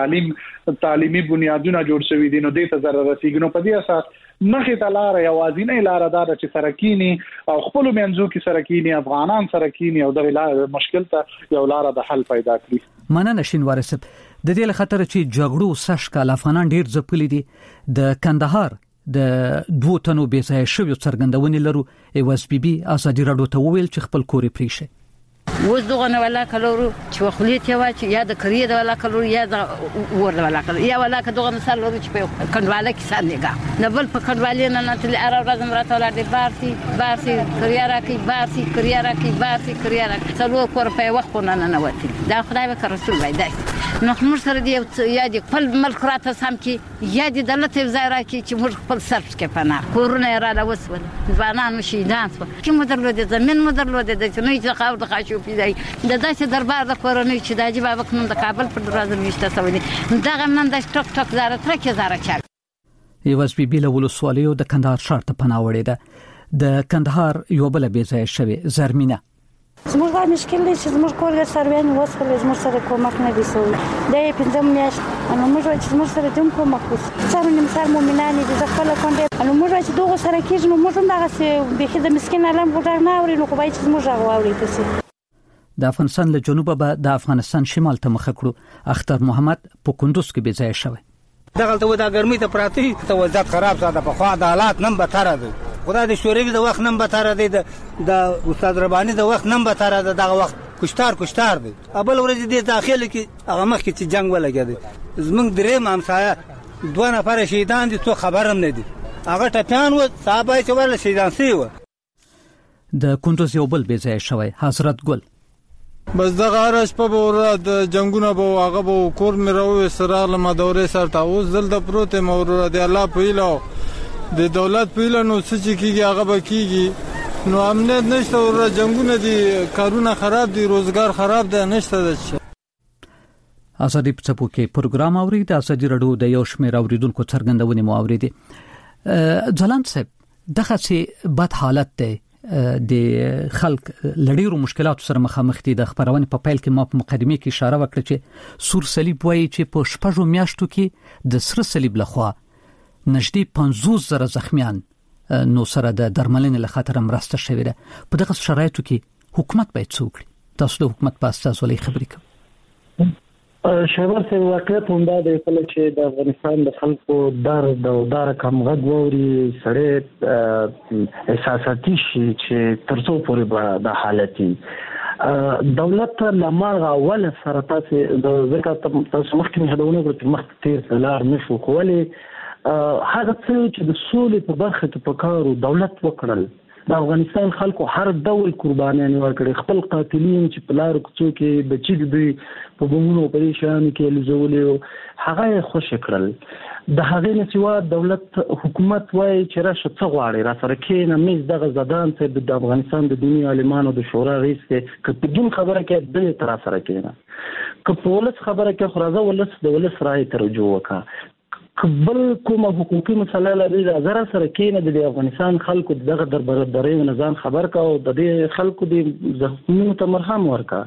تعلیمي بنیادونه جوړ شوی دي نو دې ته zarar رسیدي نو په دې اساس مخې ته لار یوازینۍ لار ده چې سرکینی او خپل منځو کې سرکینی افغانان سرکینی او د مشکل ته یو لار د حل پیدا کړي مننه شینوار صاحب د دې لخطر چې جګړو سش کال افغانان ډیر ځپلي دي د کندهار د دوه تنو بېځای شوی څرګندونې لرو ایواز بیبي ازادي راډیو ته وویل چې خپل کورې پریشه وز دغه نه ولا کلورو چې خلیت یو چې یا د کریه د ولا کلورو یا د ور ولا کلورو یا ولا که دغه مثال لرو چې په کندواله کې سانېګا نه بل په کندواله نه تل اره ورځم راته ولر دي بارسي کریه راکي بارسي کریه راکي بارسي کریه راکي څلور کور په وخت نه نه وتی دا خدای به رسول وای دی نو موږ سره دی یا د خپل ملک راته سم کې یا د دولت ځای راکي چې موږ خپل سرف کې پناه کورونه را لوسول ځوانانو شهیدان شو چې مدرلو د زمين مدرلو د چې نه خاور د خاشو پیدای د داسې دربار د کورونی چې د جواب کوم د کابل پر دروازه وشته سوي دي دغه نن د ټک ټک زاره تر کې زاره چل ایواز بیبي له ولسوالیو د کندهار ښار ته پناه وړې ده د کندهار یو بل بېځای شوی زرمینه زموږ غا مشکل دی چې زموږ کور د سرویان وسخل زموږ سره کومک نه دی سوی د 15 میاشت نو موږ چې زموږ سره دوم کومک وس څنګه نمسار مؤمنان دي ځکه کوندې نو موږ چې دوه سره کېږي نو موږ هم دغه به د مسکین علم ګټر نه اوري نو خو باید چې موږ غواړي تاسو د افغانستان له جنوبه به د افغانستان شمال ته مخ کړو اختر محمد په کندوز کې بېځای شوی دغه ته د ګرمۍ ته پراتی ته وضعیت خراب ساده په خوا د حالات نن به تر دی خدای د شوروي د وخت نن به تر دی د استاد رباني د وخت نن به تر دی دغه وخت کشتار دی ابل ورځ د داخله کې هغه مخ کې چې جنگ ولګید زمونږ درې مامسایه دوه نفر شهیدان دي څو خبرم نه دي هغه ټپیان و صاحب چې ورل شهیدان سی و د کندوز یو بل بېځای شوی حضرت ګل بس دغه راش په ورا د جنگونه به هغه به کور مې راوې سره له مدورې سره تاوز دل د پروت مورو د الله په ایلو د دولت په ایلو نو څه کیږي هغه به کیږي نو امنیت نشته ورا جنگونه دي کارونه خراب دي روزګار خراب ده نشته ده ازادي په کې پروګرام اوري د ازادي راډیو د یو شمېر اوریدونکو څرګندونې مو اورېدي ځلان صاحب دغه چې بد حالت دی د خلک لړیرو مشکلاتو سره مخامخ دي د خبرونه په پیل کې ما په مقدمه کې اشاره وکړه چې سور صلیب وایي چې په شپږو میاشتو کې د سره صلیب لخوا نږدې 50,000 زخمیان نو سره د درملنې له خاطر مرسته شوې ده په دغه شرایطو کې حکومت باید څه وکړي تاسو د حکومت په اساس ولې خبرې کوئ شهباز صاحب واقعیت هم دا دی چې د افغانستان د خلکو درد او دار کم غږ ووري سړی احساساتي شي چې ترڅو پورې به د حالتي دولت لمرغه ولا سره تاسو د ذکر تاسو مخکې هداونه کړو مخکې تیر لار نشو کولای هغه څه چې د سولې په برخه کې په کارو دولت وکړل د افغانستان خلکو هر ډول قربانیان ورکړي خپل قاتلین چې په لارو کوڅو کې بچی دوی په بمونو په شان کې لزولې هغه خوش کړل د هغې نه سوا دولت حکومت وایي چې راشه څه غواړي را سره کېنه مېز دغه زدان ته د افغانستان د دیني عالمانو د شورا رئیس کې که دین خبره کې د تر سره کېنه که په ولس خبره کې خرازه ولس د ولس رائے ترجو وکړه قبل کومه حقوقي مسله لري زره سره کېنه د افغانستان خلکو دغه دربرداري نظام خبر کا او د دې خلکو د زخمونو ته مرهم ورکا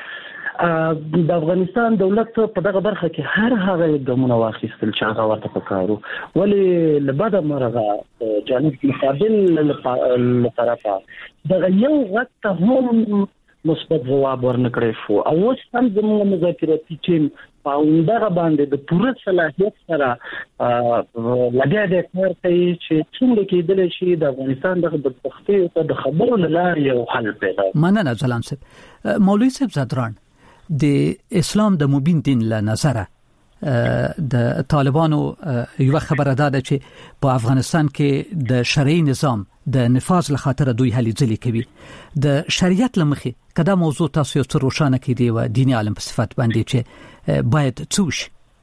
د افغانستان دولت په دغه برخه کې هر هغه ګامونه واخیستل چې هغه ورته پکارو ولی لبد مرغه جانب مقابل لطرفه دغه یو وخت هم مثبت جواب ورنکړی شو او اوس هم زموږ مذاکراتي ټیم پاوندغه باندې د پوره صلاحیت سره لګیا دی کار کوي چې څنګه کېدلی شي د افغانستان د بدبختۍ او د خبرو له لارې یو حل پیدا مننه ځلان صاحب مولوي صاحب زادران د اسلام د مبین دین له نظره د طالبانو یو خبره ده چې په افغانستان کې د شرعي نظام د نفاذ لخاطر دوی هلې ځلې کوي. د شریعت لمخې کدا موضوع تاسو یو څه روښانه کړي و دیني عالم په صفت باندې چې باید څوش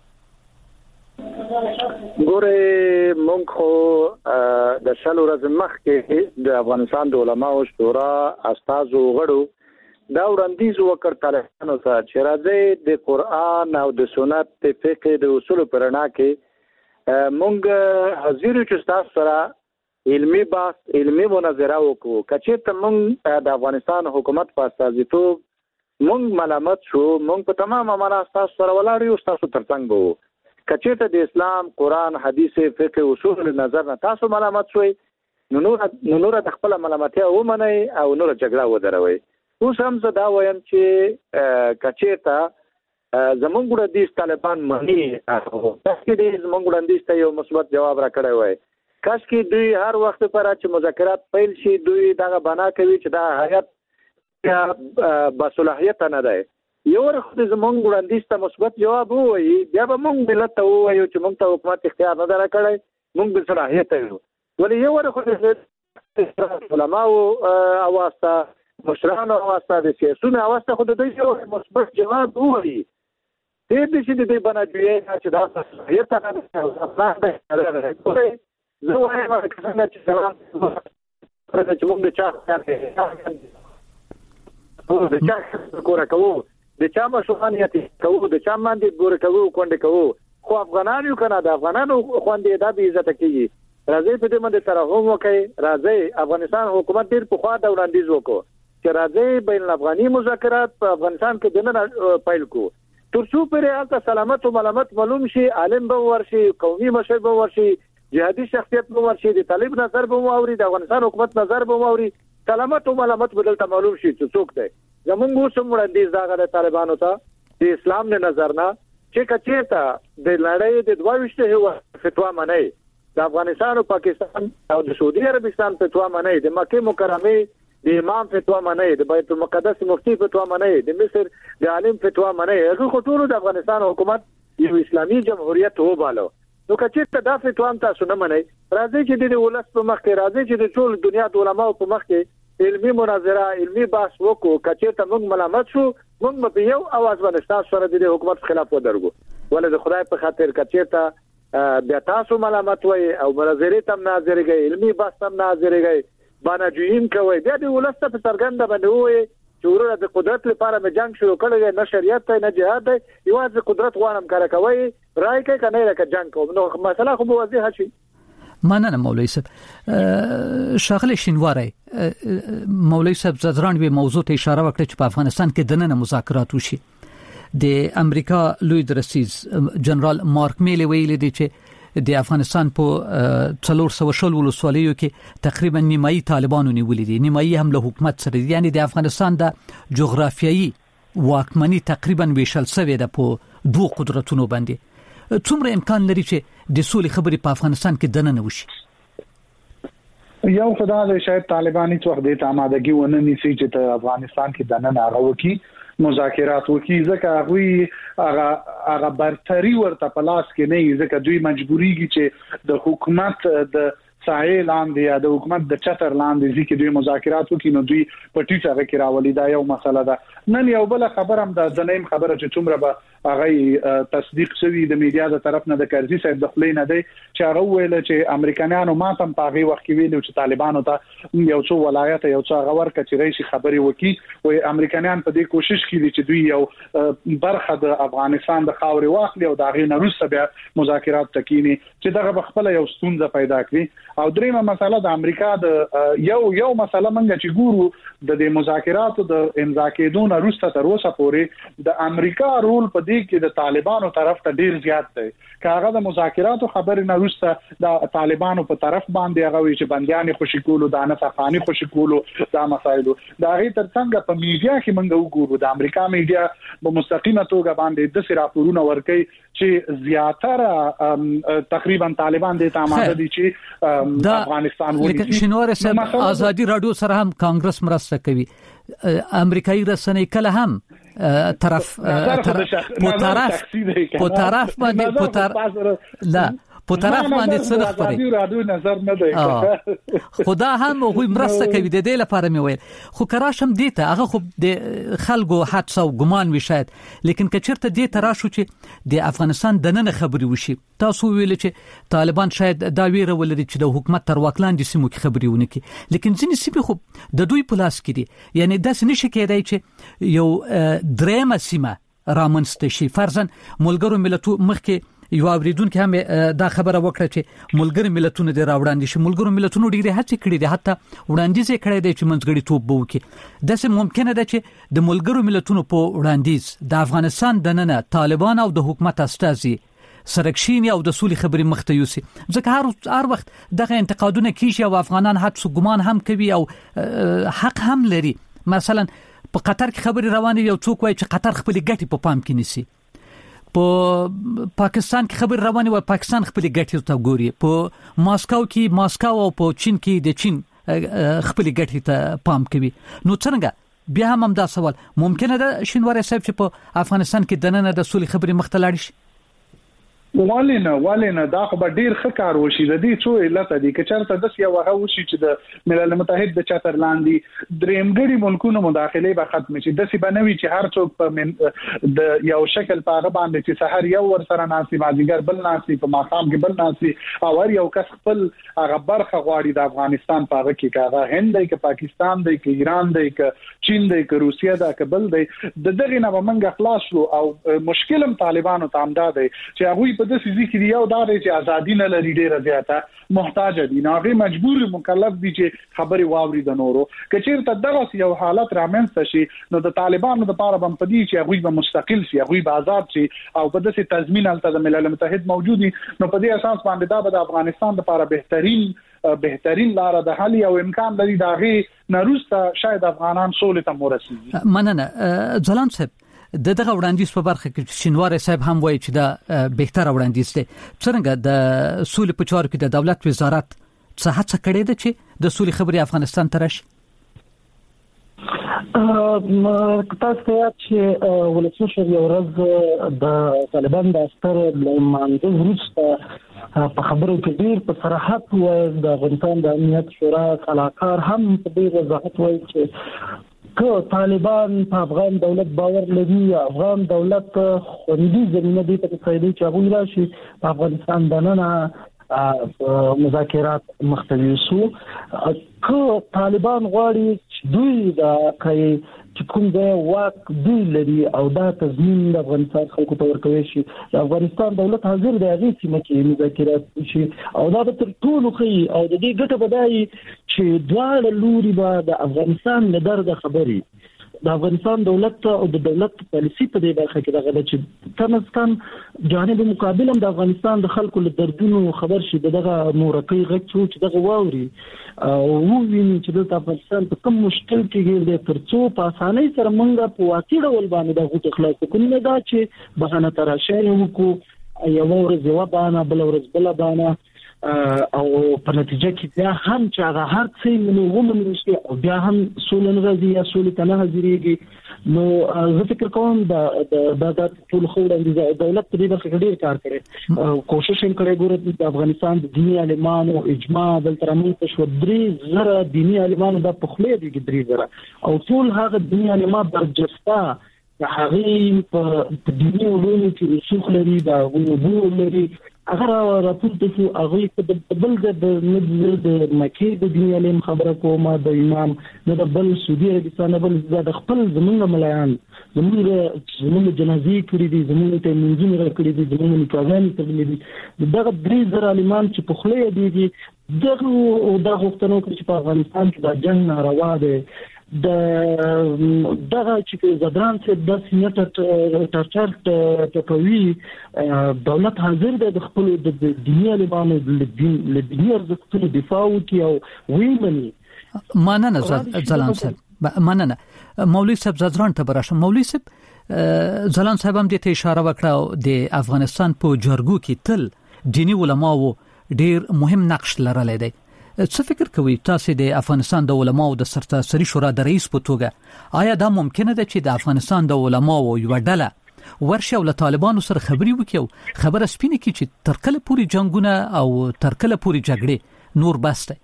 ګوره مونږ خو د شلو ورځې مخکې د افغانستان د علماو شورا استازو غړو دا وړاندیز وکړ طالبانو ته چې راځي د قران او د سنت په فقه د اصول پرنا کې مونږ حاضر چې تاسو سره علمي بحث علمي مناظره وکړو. کچې ته مونږ د افغانستان حکومت په استازیتوب مونږ ملامت شو، مونږ په تمام معنا تاسو سره ولاړ یو، تاسو ترڅنګ وو. کچې ته د اسلام قران حدیث فقه اصول نظر نه تاسو ملامت شوي، نور د خپل ملامتیا ومنئ او نور جګړه ودروي. اوس هم زه دا وایم چې کچې ته زمونږ وړاندیز طالبان مني او تاسو دې زمونږ وړاندیز ته یو مثبت جواب راکړی وای. کاش کې دوی هر وخت پر چې مذاکرات پیل شي دوی دغه بنا کوي چې دا هیئت باصلاحیت نه ده. یو وخت زمونږ وړاندیز ته مثبت جواب وایي بیا به مونږ ملت ته وایو چې مونږ ته حکومت اختیار نه درکړی، مونږ به صلاحیت یو. ولې یو وخت علماء او واسطه مشرانو واسطه د سیاسيونو واسطه خو د دوی یو مثبت جواب وایي. دې چې دې بناجوي چې دا صلاحیت نه ده. زه وایم چې څنګه چې موږ د چا کور کوو، د چا مشروعیت کوو، د چا باندې ګور کوو، کونډه کوو، خو افغانان یو کنه د افغانانو خوندې د عزت کوي. راځي په دې باندې ترحم وکړي. راځي افغانستان حکومت ډیر په خوا د وړاندیز وکړو چې راځي بین الافغاني مذاکرات په افغانستان کې دنه پیل کو. ترڅو پرې حالت سلامت او ملامت معلوم شي، عالم به ورشي، قومي مشر به ورشي، جهادي شخصیت به ورشي، د طالب نظر به موري، د افغانستان حکومت نظر به موري، سلامت او ملامت بدلته معلوم شي چې څوک دی. زمونږ اوس وړاندیز دا د طالبانو ته د اسلام نه نظر نه چې کچې ته د لړۍ د 22 هیواد فتوا منئ، د افغانستان او پاکستان او د سعودي عربستان فتوا منئ، د مکه مکرمه د امام فتوا منئ، د بیت المقدس مفتی فتوا منئ، د مصر د عالم فتوا منئ. هغه ټول د افغانستان حکومت یو اسلامي جمهوریت وباله. نو کچې ته دا فتوا تاسو نه منئ. راځي چې د ولس په مخ کې، راځي چې د ټول دنیا د علماو په مخ کې علمي مناظره علمي بحث وکړو. کچې ته موږ ملامت شو، موږ په یو اواز باندې تاسو سره د حکومت خلاف ودرګو. ولې د خدای په خاطر کچې ته بیا تاسو ملامت وای او مناظره تم ناظرګي، علمي بحث تم ناظرګي، باندې جوین کوي. بیا د ولس ته په څرګنده باندې وای چې ورته د قدرت لپاره مې جنگ شروع کړی، نه شریعت ته نه جهاد دی، یوازې قدرت غواړم کار کوي، راي کوي کنه لکه جنگ کوم. نو مسله خو به واضحه شي. مننه مولوی صاحب. شاغل شینواری مولوی صاحب زدران به موضوع ته اشاره وکړه چې په افغانستان کې دننه مذاکرات وشي. د امریکا لوی درسیز جنرال مارک میلی ویلي دی چې د افغانستان په 400 ولسوالیو کې تقریبا نیمایي طالبانو نیولې دي، نیمایي هم له حکومت سره دي. یعنی د افغانستان د جغرافیایي واکمنۍ تقریبا ویشل شوې ده په دوه قدرتونو باندې. څومره امکان لري چې د سولې خبرې په افغانستان کې دننه وشي؟ یو خدای شاید طالبان هیڅ وخت د آمادګي ونه نیسي چې په افغانستان کې دننه هغه وکي مذاکرات وکي، ځکه هغه برتري ورته په لاس کې نه، ځکه دوی مجبوريږي چې د حکومت د ساحل لاندې یا د حکومت د چتر لاندې ځکه دوی مذاکرات وکي، نو دوی په ټیټه هغه کې راولي. دا یو مسله ده. نن یو بل خبر هم د ځنیم خبره چې څومره به هغه تصدیق شوی د میډیا د طرف نه د کرزي صاحب د خلې نه دی چې هغه ویل چې امریکایانو ماتم په هغه وخت کې ویل چې طالبانو ته یو څو ولایت یو څو غور کچري شي خبري وکي، او امریکایان په دې کوشش کوي چې دوی یو برخه د افغانستان د خاورې واخلي او دا غي نه روسه بیا مذاکرات تکینی چې دغه خپل یو ستونزه پیدا کړي. او دریمه مسله د امریکا د یو مسله منګه چې ګورو د مذاکراتو د امضا کېدون وروسته تر اوسه پورې د امریکا رول په دې کې د طالبانو طرف ته ډیر زیات دی. کاغه د مذاکراتو خبرې نه وروسته د طالبانو په طرف باندې هغه وی چې بنديان خوشی کولو، د انفقانی خوشی کولو، دا مسایلو دا غي ترڅنګ په میډیا کې موږ وګورو د امریکا میډیا په مستقیمه توګه باندې د راپورونه ورکړي چې زیاتره تقریبا طالبان د تاماده دي چې افغانستان ولې. لیکن شنوار صاحب ازادي رادیو سره هم کانګرس مرسته کوي، امریکایي رسنۍ کله هم طرف لا په طرف باندې څه خبري رادیو نظر نه دی خدا هم غوي مرسته کوي د دې لپاره مې ویل خو کراشم دیته هغه خو د خلکو حدس او ګمان وي شاید لیکن کچرته دې تراشو چې د افغانستان د نن خبري وشي تاسو ویل چې طالبان شاید دا ویره ولري چې د حکومت تر واکلاندې سیمو کې خبري ونه کی لیکن ځینې سیمې خو د دوی په لاس کې دي یعنی داس نشي کېدای چې یو درېمه سیمه رامنځته شي فرضاً ملګرو ملتونو مخکې یو اوریدونکو هم دا خبره وکړه چې ملګری ملتونو د راوړاندې شي ملګرو ملتونو ډیره هڅه کړې ده حتی وړاندیز کړي دي چې منځګړی توپ بوکي د څه ممکنه ده چې د ملګرو ملتونو په وړاندیز د افغانستان د نن طالبان او د حکومت استازي سرکشین او د سولې خبرې مخته یوسي ځکه هر وخت دغه انتقادونه کیږي او افغانان حدس ګمان هم کوي او حق هم لري مثلا په قطر کې خبري روانه یو څوک وایي چې قطر خپل ګټي په پام کې نیسي په پاکستان کې خبر روانه و پاکستان خپل ګټې ته ګوري په ماسکو او په چین کې د چین خپل ګټې ته پام کوي نو څنګه بیا هم دا سوال ممکنه ده شینواری صاحب چې په افغانستان کې د نن د سولې خبرې مختلړ شي ولینه دا خو به ډیر ښه کار وشي د دې څو علت دي چې چرته د یو هغه وشي چې د ملل متحد د چتر لاندې درېمګړي ملکونو مداخله به ختم شي د سی بنوي چې هر څوک په د یو شکل په هغه باندې چې سحر یو ور سره ناسي مازیګر بل ناسي په ماقام کې بل ناسي او هر یو کس خپل هغه برخه غواړي د افغانستان په هغه کې کاغه هند دی کې پاکستان دی کې ایران دی کې چین دی کې روسیا دی کې بل دی د دغه نه ومنګ خلاص شو او مشکلم طالبانو ته امداد دی چې هغه په دې ذکر یو دا دی چې ازادي نه لري ډیره زیاته محتاج دي نو هغه مجبور مکلف دي چې خبري واوري د نورو کچیرته دغه یو حالت رامنځته شي نو د طالبانو لپاره هم پدې چې هغه به مستقل شي هغه به آزاد شي او په داسې تضمین الته د ملل متحد موجودي نو په دې اساس باندې دا د افغانستان لپاره بهترین لار د حل او امکان لري دا غي نروسته شاید افغانان سولې ته ورسیږي مننه ځلان صاحب دغه وړاندیز په برخه کې شینواری صاحب هم وایي چې دا بهتره وړاندیز دی څنګه د سولې په چارو کې د دولت وزارت څه هڅه کړې ده چې د سولې خبرې افغانستان ته راشي تاسو ته چې ولسمشر یو ورځ د طالبان د استر لمانځه وروسته په خبرو کې ډیر په صراحت وایي د افغانستان د امنیت شورا سلاکار هم په دې وضاحت وایي چې که طالبان په افغان دولت باور لري افغان دولت خوندي زمينه دي ته پیدا چې هغه راشي په افغانستان دننه مذاکرات مختلف سو که طالبان غواړي دوی د کوي چې کوم ځای واک دوی لري او دا تضمین د افغانستان خلکو ته ورکوي شي د افغانستان دولت حاضر دی هغه چې مکه مذاکرات شي او دا به تر ټولو خي او د دې ګټه بدایي چې دواړه لوري به د افغانستان له درد خبري د افغانستان دولت او د دولت پالیسي په دې برخه کې دغه چې تمسکن جانب مقابل هم د افغانستان د خلکو له دردونو خبر شي دغه مورکۍ غږ چې دغه واوري او ویني چې د افغانستان په کوم مشکل کې ګرځي ترڅو په اسانۍ سره مونږه په واقع ډول باندې د غوټ خلاص کوو نه دا چې بهانه تراشې وکړو یو ورځ یو باندې بل ورځ بل باندې او په نتیجه کې بیا هم چې هغه هر څه نو ومنل او بیا هم سولن راځي یا سولې ته نه حاضرېږي نو زه فکر کوم د ټول خلک د دولت په دې برخه کې ډیر کار کړي کوشش یې کړی ګوره د افغانستان د دیني عالمانو اجماع د ترمنځ شو 3,000 دیني عالمانو د پخلې دي 3,000 او ټول هغه دیني عالمان برجسته هغه په دیني علومو کې رسوخ لري دا وګورئ لري اگر راپورته شو هغه په بل د مکه د دنیا علم خبره کومه د امام د بل سعودي عربستان بل د خپل زمونږ مليان زمونږ جنازي کړی دي زمونږ ته منځونه کړی دي زمونږ نکاحونه تړلې دي دغه 3,000 عالمان چې په خله دي دغه غوښتنو چې په افغانستان کې د جنگ ناروا ده دغه چې زدران څخه د سینټ ترچر ټکوي دولت حاضر ده د خپل د دنیا عالمانو د دنیا ارزښتونو دفاع وکړي او ویمني مننه ځلان صاحب مننه مولوی صاحب زدران ته براشه مولوی صاحب ځلان صاحب هم د ته اشاره وکړه د افغانستان په جرګو کې تل دینی علماو ډیر مهم نقش لرلی دی څه فکر کوي تاسو د افغانستان د علماو د سرتاسري شورا د رئیس په توګه آیا دا ممکنه ده چې د افغانستان د علماو یو ډله ورشه او له طالبانو سره خبري وکړي خبره سپینه کی چې تر کله پوری جنگونه او تر کله پوری جګړې نور بسته؟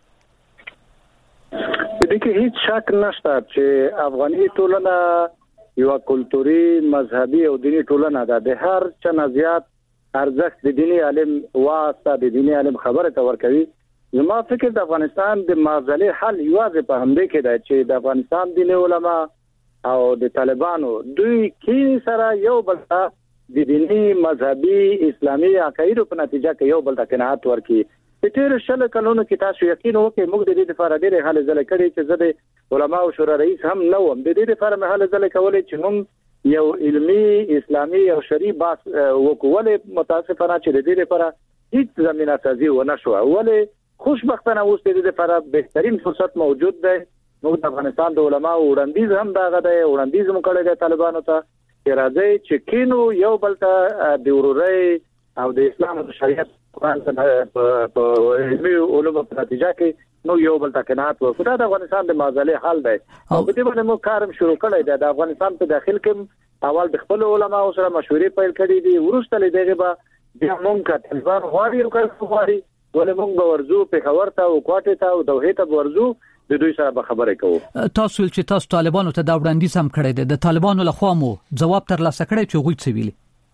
دې کې هیڅ شک نشته چې افغاني ټولنه یو کلتوري مذهبي او دینی ټولنه ده. د هر چا نزيات ارزښت د دینی عالم واسطه د دینی عالم خبره تور کوي. زما فکر د افغانستان د معضلې حل یوازې په همدې کې ده چې د افغانستان دینی علما او د طالبانو دوی کې سره یو بل ته د دینی مذهبي اسلامي عقاید په نتیجه کې یو بل ته قناعت ورکړي. په تیر شل کلونو کې تاسو یقین وکړئ موږ د دې لپاره ډېر حل زله کړی چې زه د علماو شورا رئیس هم نه وم. د دې لپاره مې حل زله کولې چې موږ یو علمي اسلامي او شرعي باس وکولې. متاسفانه چې د دې لپاره هیڅ زمينه سازي ونه شو. ولې خوشبختانه اوس د دې لپاره بهترین فرصت موجود دی. موږ د افغانستان د علماو وړاندیز هم داغه دی وړاندیز مو کړی دی طالبانو ته چې راځي چې کینو یو بل ته د ورورۍ او د اسلام او شریعت قرآن په علمي علومو په نتیجه کې نو یو بل ته قناعت وکړه. د افغانستان د معضلې حل دی او په دې باندې مو کارم شروع کړی دی. د افغانستان په داخل کې اول د خپل علماو سره مشورې پیل کړې دي. ورسته لیدغه به بیا مونږه طالبان غواړي او کوي ولې مونږ به ورزو په خبر ته او کوټه ته او دوه ته ورزو د دوی سره به خبرې کوو. تاسو چې تاسو طالبانو ته دا وړاندیز هم کړی دی د طالبانو لخوا مو جواب ترلاسه کړی چې غوښتي ویلي؟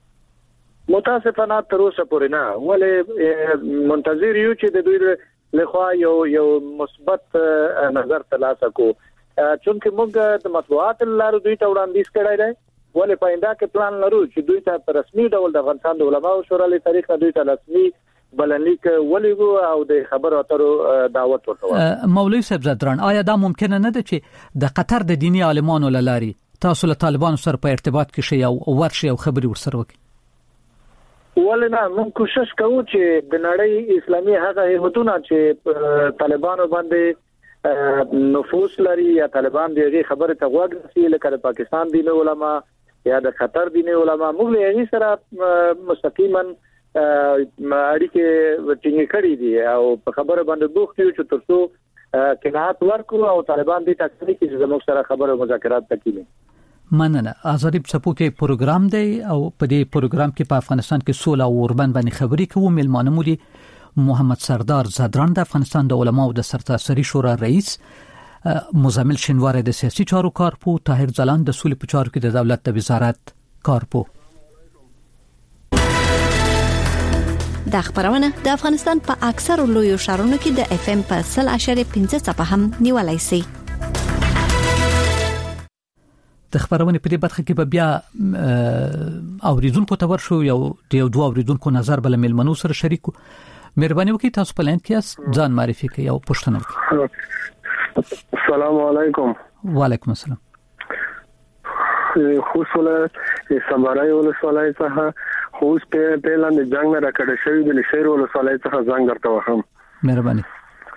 متاسفانه تر اوسه پورې نه. ولې منتظر یو چې د دوی لخوا یو مثبت نظر ترلاسه کو چونکه موږ د مطبوعات لپاره دوی ته وړاندیز کړی دی. ولې پاینده کې پلان لرو چې دوی ته په رسمي ډول د افغانستان د علماو شورا له طریقه دوی ته رسمي بلنلیک ولېګو او د خبرو اترو دعوت ورکوي. مولوی صاحب زدران آیا دا ممکنه نه ده چې د قطر د دینی عالمانو لاري تاسو له طالبانو سره په ارتباط کې شي او ورشي او خبري ورسره وکړي؟ ولنه موږ کوشش کوو چې د نړۍ اسلامي هغه هیوادونه چې طالبانو باندې نفوذ لري یا طالبان دغه خبره ته غوږ نشي لکه د پاکستان دیني علما یا د قطر دیني علما موږ یې سره مستقیما اړیکې ټینګې کړې دي او په خبره باندې بوخت یو چې ترڅو قناعت ورکړو او طالبان دې تکلیف کې زموږ سره خبرو مذاکرات وکړي. مننه. آزادی څپوکي پروګرام دی او په دې پروګرام کې په افغانستان کې سوله او اوربند باندې خبرې کوو. ملمانه مو دي محمد سردار زدران د افغانستان د علماو د سرتاسري شورا رئیس، مزمل شینواری د سیاسي چارو کارپو، طاهر ځلان د سولې په چارو کې د دولت د وزارت کارپو. دا خبرونه د افغانستان په اکثر لویو ښارونو کې د اف ام په 100.5 صفحه هم نیولای شي. د خبرونه په دې برخه کې به بیا اوریدونکو ته ورشو یو دوه اوریدونکو نظر بل ملمنو سره شریکو. مهرباني وکړئ تاسو په لاین کې ځان معرفي کړئ او پوښتنه وکړئ. السلام علیکم. وعلیکم السلام. خوشاله سمارای ولسوالۍ څخه خوش په لاندې جنگ نه راکړی شوی د شهر ولسوالۍ څخه ځان درته وهم. مهرباني.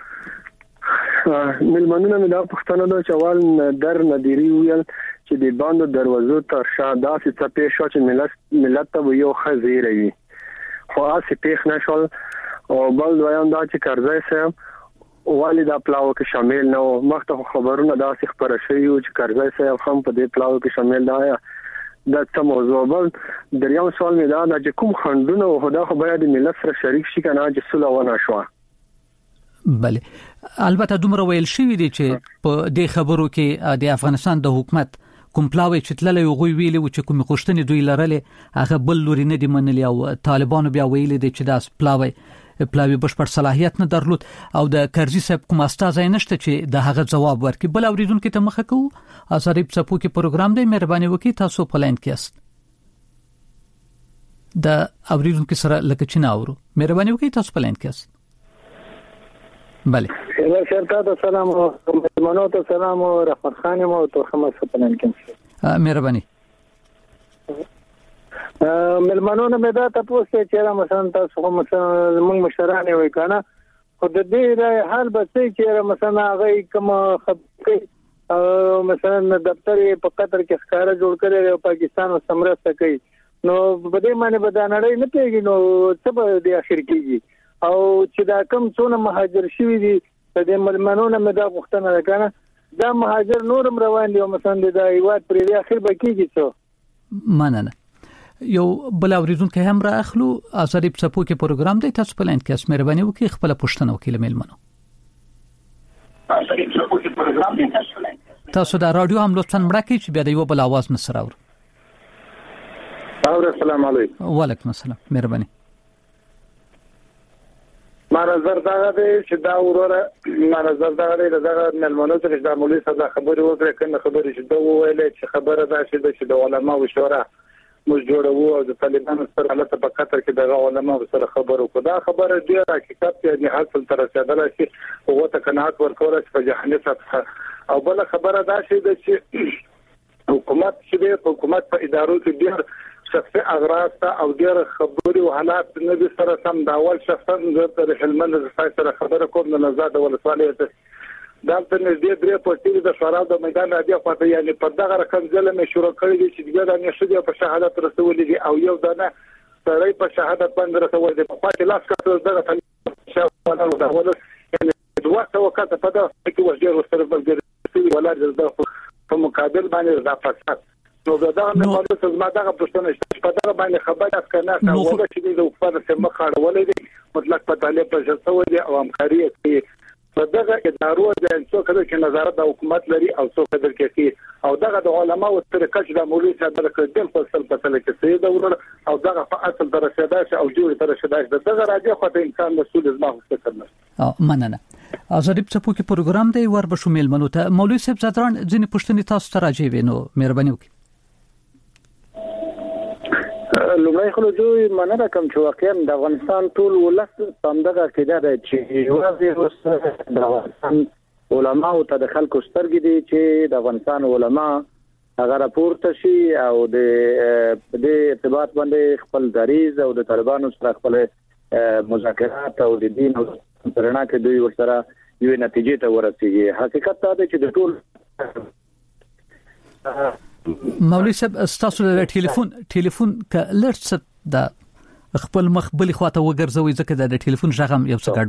ملمنونه مې دا پوښتنه ده چې اول در نديري ویل چې د باندې دروازو تر شا داسې څه پیښ شو چې ملت ته یو خزیره وي خو اسې پیښ نشول. او بل دویم دا چې کرزی صاحب والد پلاو کې شامل نه و. مخته خبرونه داسې خبره شوی چې کرزی صاحب هم په دې پلاو کې شامل دی. دا څه موضوع. بل دریم سوال مې دا چې کوم خندونه او خدا خو باید ملت سره شریک شي کنه چې صلح ونه شو. بله البته دومره ویل شوی دی چې په دې خبرو کې د افغانستان د حکومت کوم پلاوی چې تللی غوي ویلي و چې کوم غوښتنې دوی لرلې هغه بل لوري نه دی منلي او طالبانو بیا ویلي دی چې دا پلاوی بشپړ صلاحیت نه درلود او د کرزي صاحب کوم استاد نشته چې د هغه جواب ورکړي. بل اوریدونکو ته مخه کوو. آزادی څپوکي پروګرام دی. مهرباني وکړئ تاسو په لاین کې یاست. د اوریدونکو سره لکه چې ناورو. مهرباني وکړئ تاسو په لاین کې یاست. بله شرکت سلام ملمنو ته سلام او رحمت خان مو تو خمس په لاین کې. مهرباني. ملمنو نه مې دا تاسو چې مثلا تاسو مثلا موږ مشران وي کنه خو د دې حال به چې مثلا هغه کوم خبرې مثلا دفتر په قطر کې ښکارا جوړ کړي او پاکستان سمرسته کوي نو په دې معنی به دا نړۍ نه پیږي نو څه به د اخر کېږي او چې دا کم څونه مهاجر شوي دي د ملمنو نه مې دا غوښتنه وکړه دا مهاجر نورم روان دي او مثلا د ایواد پرې اخر بکیږي څو مننه یو بل اوریدونکو هم را اخلو ازادي په کې پروګرام دی تاسو په لاین کې اس مهرباني وکړئ خپل پوښتنه وکړئ ملمنو تاسو دا رادیو هم لطفا مړه کړئ چې بیا د یو بل आवाज نه سره اورو السلام علیکم وعلیکم السلام مهرباني ما نظر دا دی چې دا وروره ما نظر دا دی دا ملمنو چې د مولوی صدا خبرې وکړه کنه خبرې چې دا ویلې چې خبره دا چې د علماء او شورا موږ جوړو او د طالبانو سره حالت په قطر کې د علماء سره خبرو کو دا خبره دی حقیقت یعنی حاصل تر رسیدل شي او ته قناعت ورکول چې په جهان سره او بل خبره دا شي چې حکومت چې حکومت په ادارو کې ډیر شخصي اغراض او ډیر خبري او حالات نه سره سم دا اول شخصا د هلمند سره خبره کوم نه زاد ولسوالیت دا په نږدې درې پټي د شورا د میدان راځي خو ته یعنی په دغه رقم ځله مې شروع کړی دي چې دا نه شوه په شهادت رسولي دي او یو دنه سړی په شهادت باندې رسول دي په خاطر لاس کړو دغه شاوله دا ول یعنی دوه وخت په دغه کې وجه ورسره بلګری ولا د په مقابل باندې دا فساد نو دا نه مالو څه ما دغه پښتنه په دغه باندې خبره اسکنه دا وله چې د خپل سم خاړولې دي مطلق په طالب په شتو دي او همکاري کوي په دغه ادارو د څو کله چې نظارت د حکومت لري او څو کله کې او دغه د علماء او طریقې د مولوی صاحب درکړل په فصل په تل کې سید او دغه په اصل تر رسیدای او جوړ تر رسیدای دغه راځي خو ته انسان مسؤل زما خو څه مننه ازادي په کې پروګرام دی ور به شامل منو ته مولوی صاحب زدران ځینې پښتني تاسو ته راځي وینو مهرباني وکړئ لومړی خو دوی مننه کوم چې واقعا د افغانستان ټول ولس پامدغه کېده ده چې یوازې د افغانستان علما او ته د خلکو سترګې دي چې د افغانستان علما هغه راپورته شي او د ارتباط باندې خپل دریز او د طالبانو سره خپل مذاکرات او د دین او پرنا کې دوی ورسره یو نتیجې ته ورسیږي حقیقت دا دی چې د ټول مولوی صاحب تاسو د ټلیفون ک لرڅ د خپل مخبلي خواته وګرځوي ځکه د ټلیفون شغم یو څه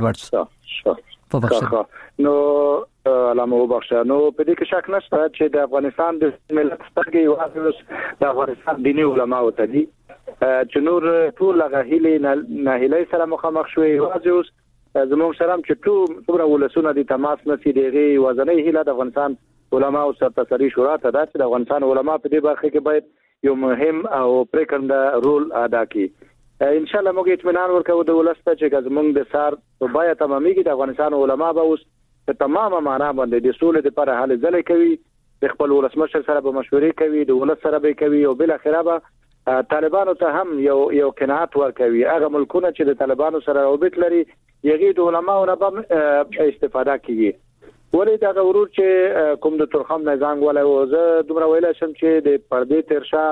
ګډوډ په بخښه نو علامه وبخښه نو په دې کې شک نشته چې د افغانستان د ملت سترګې یوازې د افغانستان دیني علما او ته دي چې نور ټول غهیلې نه هلي سره مخامخ شوي یوازې زموږ سره چې ټول ولسونه دي تماس نشي دیغي وزنۍ هله د افغانستان علماء او سرتسری شورا ته د افغانستان علماء په دې برخه کې باید یو مهم او پریکنده رول ادا کړي ان شاء الله موږ اطمینان ورکوو د ولست چې زموږ د سار په بیا تمامېږي د افغانستان علماء به اوس په تمامه معنا باندې د سولې لپاره حل ځلې کوي د خپل ولسمشر سره به مشورې کوي د ولست سره به کوي او بل اخره به طالبانو ته هم یو قناعت ورکوي هغه ملکونه چې د طالبانو سره رابط لري یغي د علماء نه به استفاده کوي ولی دا ورور چې کوم د ترخم نظام ولا زه دومره ویل شم چې د پردې ترشا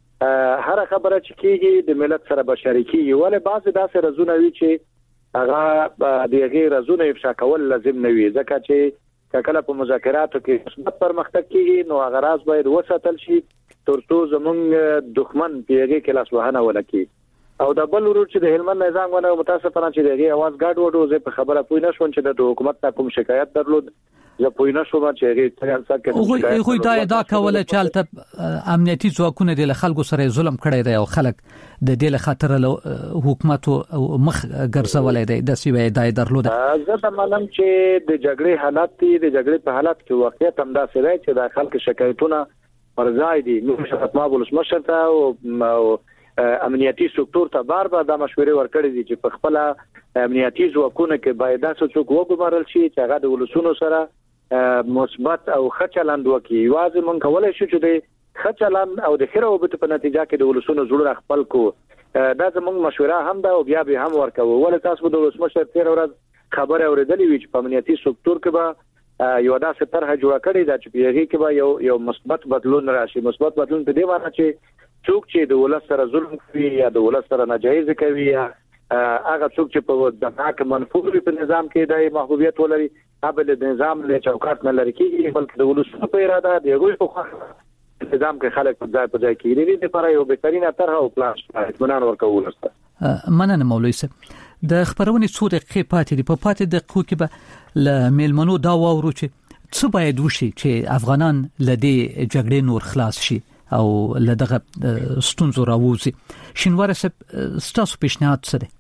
هر خبره چې کیږي د ملت سره بشریکي ولی بعض داسې رزونه وی چې هغه دغه رزونه افشا کول لازم نه وي ځکه چې کله په مذاکراتو کې مثبت پرمختګ کیږي نو هغه راز باید وساتل شي ترڅو زمونږ دښمن پیږي کې لاس وهنه ولکي او د بل ورور چې د هلمند نظام ونه متاسفانه چې دغه आवाज ګډ وډو زه په خبره پوی نه شوم چې د حکومت ته کوم شکایت درلود زه پوی نه شوم چې هغه څنګه خو دا کوله چې البته امنیتي ځواکونه د خلکو سره ظلم کړی دی او خلک د دې له خاطر حکومت مخ ګرځولای دی د سی وای دای درلود زه د معلوم چې د جګړې حالت دی د جګړې په حالت کې واقعیت هم دا سره چې د خلکو شکایتونه ورځای دي نو شرط ما بولس مشرته او امنیتي سکتور ته بار د مشورې ورکړې دي چې په خپل امنیتي ځواکونه کې باید تاسو څوک وګمارل شي چې هغه د ولسونو سره مثبت او خچلند وکي واځي مونږ کولای شو چې د خچلند او د خیره وبته په نتیجه کې د ولسونو جوړ خپل کو دا زموږ مشوره هم ده او بیا به هم ورکوو ولې تاسو د ولسمشر تیر ورځ خبره اوریدلې وي چې په امنیتي سکتور کې به یو داسې طرح جوړ کړی دا چې پیږي کې به یو مثبت بدلون راشي مثبت بدلون په دې معنی چې څوک چې د ولس سره ظلم کوي یا د ولس سره ناجایز کوي یا هغه څوک چې په دغه منفور په نظام کې د محبوبیت ولري هغه د نظام له چوکاټ نه لری کیږي بلکې د ولس په اراده دی هغه په نظام کې خلک په ځای کېږي لري لپاره یو بهترینه طرح او پلان اطمینان ورکول است مننه مولوی صاحب د خبرونې څو دقیقې پاتې دي. په پاتې دقیقو کې به ل میلمنو دا واورو چې څه باید وشي چې افغانان له دې جګړې نور خلاص شي او له دغه ستونزو راووځي. شینواره صاحب ستاسو پیشنهاد څه دی؟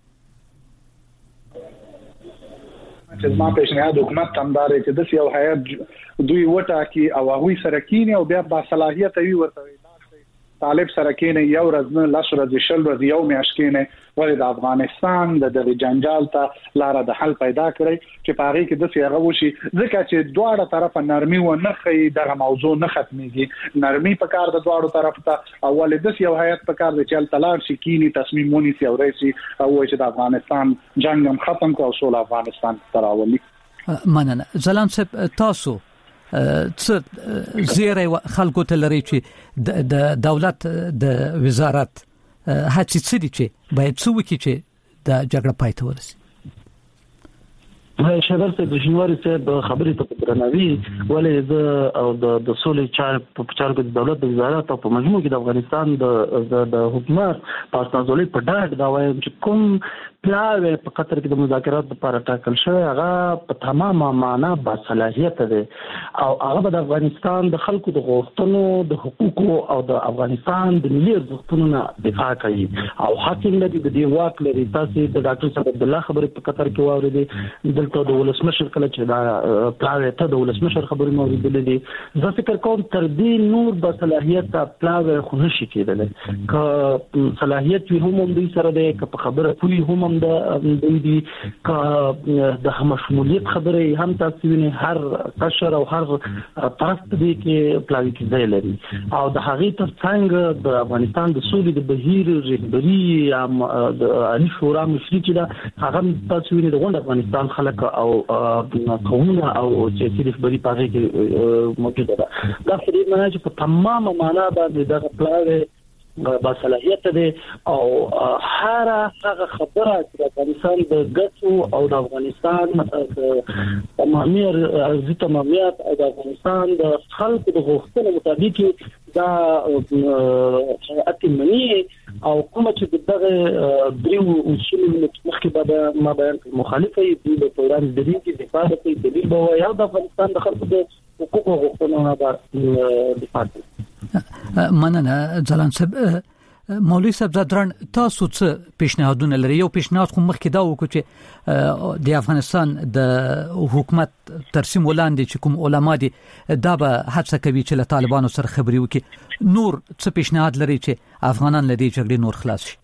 چې ما پیشنهاد حکومت تمدار چې د یو هیئت دوی وټا کی او هغه سره کینی او بیا با صلاحیت وي ورته طالب سره کینی یو ورځ نه لاس ورځ شل ورځ یو میاش کینی ولې د افغانستان د جنجال ته لار د حل پیدا کړي چې پاره کې د سیغه وشي ځکه چې دواړه طرفه نرمي و نه خي دغه موضوع نه ختميږي. نرمي په کار د دواړو طرف ته اول د یو هیئت په کار د چل تلار شي کینی تصمیم ونی سي او رئیس او چې د افغانستان جنگ هم ختم کو او سول افغانستان تراولي. مننه. ځلان صاحب تاسو څه زیری خلکو ته لري چې د دولت د وزارت هڅې څه دي چې باید څه وکړي چې د جګړه پای ته ورسي؟ شهباز صاحب د شینواري صاحب خبرې ته درناوي ولې او د سولې چارو کې د دولت د وزارت او په مجموع کې د افغانستان د حکومت پاسنازولي په ډاډ دا وایم چې کوم پلاوی په قطر کې د مذاکرات لپاره ټاکل شوی هغه په تمامه معنا با صلاحیت دی او هغه د افغانستان د خلکو د غوښتنو د حقوقو او د افغانستان د ملي ارزښتونو نه دفاع کوي او حاکم لري د دې واک لري. تاسو د ډاکټر صاحب عبد الله خبرې په قطر کې واورېدې دلته د ولسمشر کله چې دا پلاوی ته د ولسمشر خبرې موریدلې دي زه فکر کوم تر دې نور با صلاحیت پلاوی خو نشي کېدلی که صلاحیت وي هم دوی سره دی که په خبره پوي هم د دوی کا د همشمولیت خبره هم تاسو ویني هر قشر او هر طرف دې کې پلاوی کې ځای لري او د هغې ترڅنګ د افغانستان د سولې د بهیر رهبري د عالي شورا مشري چې دا هغه تاسو ویني د غونډ افغانستان خلک او قومونه او سیاسي رهبري په هغې کې موجوده ده. دا خدای معنی چې په تمامه معنا باندې دا پلاوی با صلاحیت دی او هر هغه خبره چې د افغانستان د ګټو او د افغانستان د تمامیت او د افغانستان د خلکو د غوښتنو مطابق دا اتمنی او کومه چې دغه دریو اصول مخکې به ما بیان مخالفه دي د توران د دې کې دفاع کوي د دې به یا د افغانستان د خلکو د حقوقو غوښتنو نه دفاع کوي. مننه. ځلان صاحب مولوی صاحب زدران تاسو څه پیشنهادونه لري؟ یو پیشنهاد خو مخکې دا وکړو چې د افغانستان د حکومت ترسیم ولاندې چې کوم علما دي دا به هڅه کوي چې له طالبانو سره خبرې وکړي. نور څه پیشنهاد لري چې افغانان له دې جګړې نور خلاص شي؟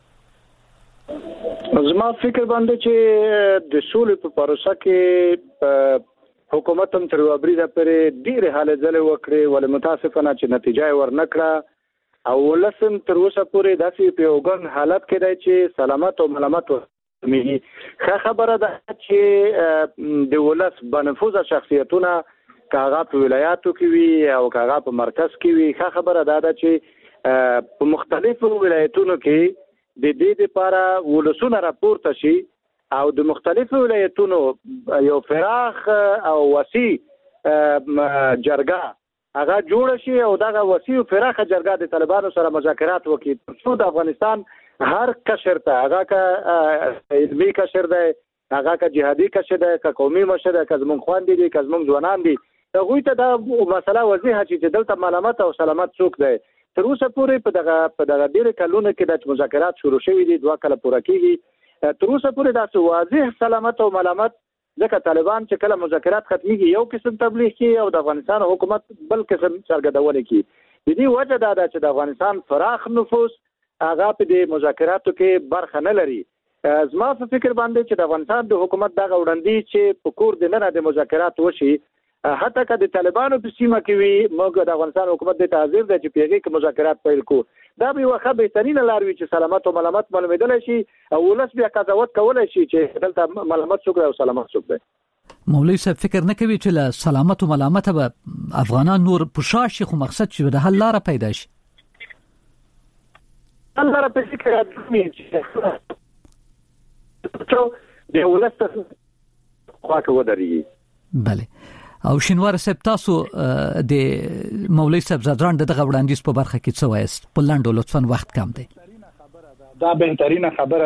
زما فکر باندې چې د سولې په پروسه کې حکومت هم تر وبري د پرې ډېر حاله ځله وکړي ول متاسفانه چې نتیجه ورنکړه او ولسم تر اوسه پورې داسې په وګن حالت کې دی چې سلامت او ملامت میږي. ښه خبره ده چې د ولس بنفوذ شخصیتونه کاغه په ولایاتو کې وي او کاغه په مرکز کې وي. ښه خبره ده چې په مختلفو ولایتونو کې د دې لپاره ولسونه راپورته شي او د مختلفو ولایتونو یو فراخ او وسیع جرګه هغه جوړ شي او دغه وسیع او فراخ جرګه د طالبانو سره مذاکرات وکړي ترڅو د افغانستان هر کشر ته هغه کا علمي کشر ده هغه کا جهادي کشر ده کا قومي مشر ده کا زمون خوان دي کا زمون ځوانان دي هغه ته دا مسله وضاحت چې دلته ملامت او سلامت څوک ده. تر اوسه پورې په دغه ډېر کلونو کې د مذاکرات شروع شوي دي 2 کال پوره کیږي. تر اوسه پورې دا واضح سلامت او ملامت ځکه طالبان چې کله مذاکرات ختميږي یو قسم تبلیغ کوي او د افغانستان حکومت بل قسم څرګندونه کوي. د دې وجه دا ده چې د افغانستان فراخ نفوذ هغه په دې مذاکراتو کې برخه نه لري. زما په فکر باندې چې د افغانستان د حکومت دغه وړاندې چې په کور د نه د مذاکرات وشي حتی که د طالبانو په سیمه کې وي موږ د افغانستان حکومت د تعذير د چې پیږي کې مذاکرات پیل کو دا به واخه بهترینه لار وي چې سلامت او ملامت معلومېدل شي او ولس بیا قضاوت کولای شي چې دلته ملامت څوک او سلامت څوک دی. مولوی صاحب فکر نه کوي چې له سلامت او ملامت به افغانان نور پوښاشي خو مقصد چې د حل لار پیدا شي؟ حل لار په فکر راځي چې د ولس خواته ودرېږي. بله. او شینوار صاحب تاسو د مولوی صاحب زدران دغه وړاندیز په برخه کې څه وایست؟ په لاندو لطفاً وخت کم دی. دا بهترینه خبره ده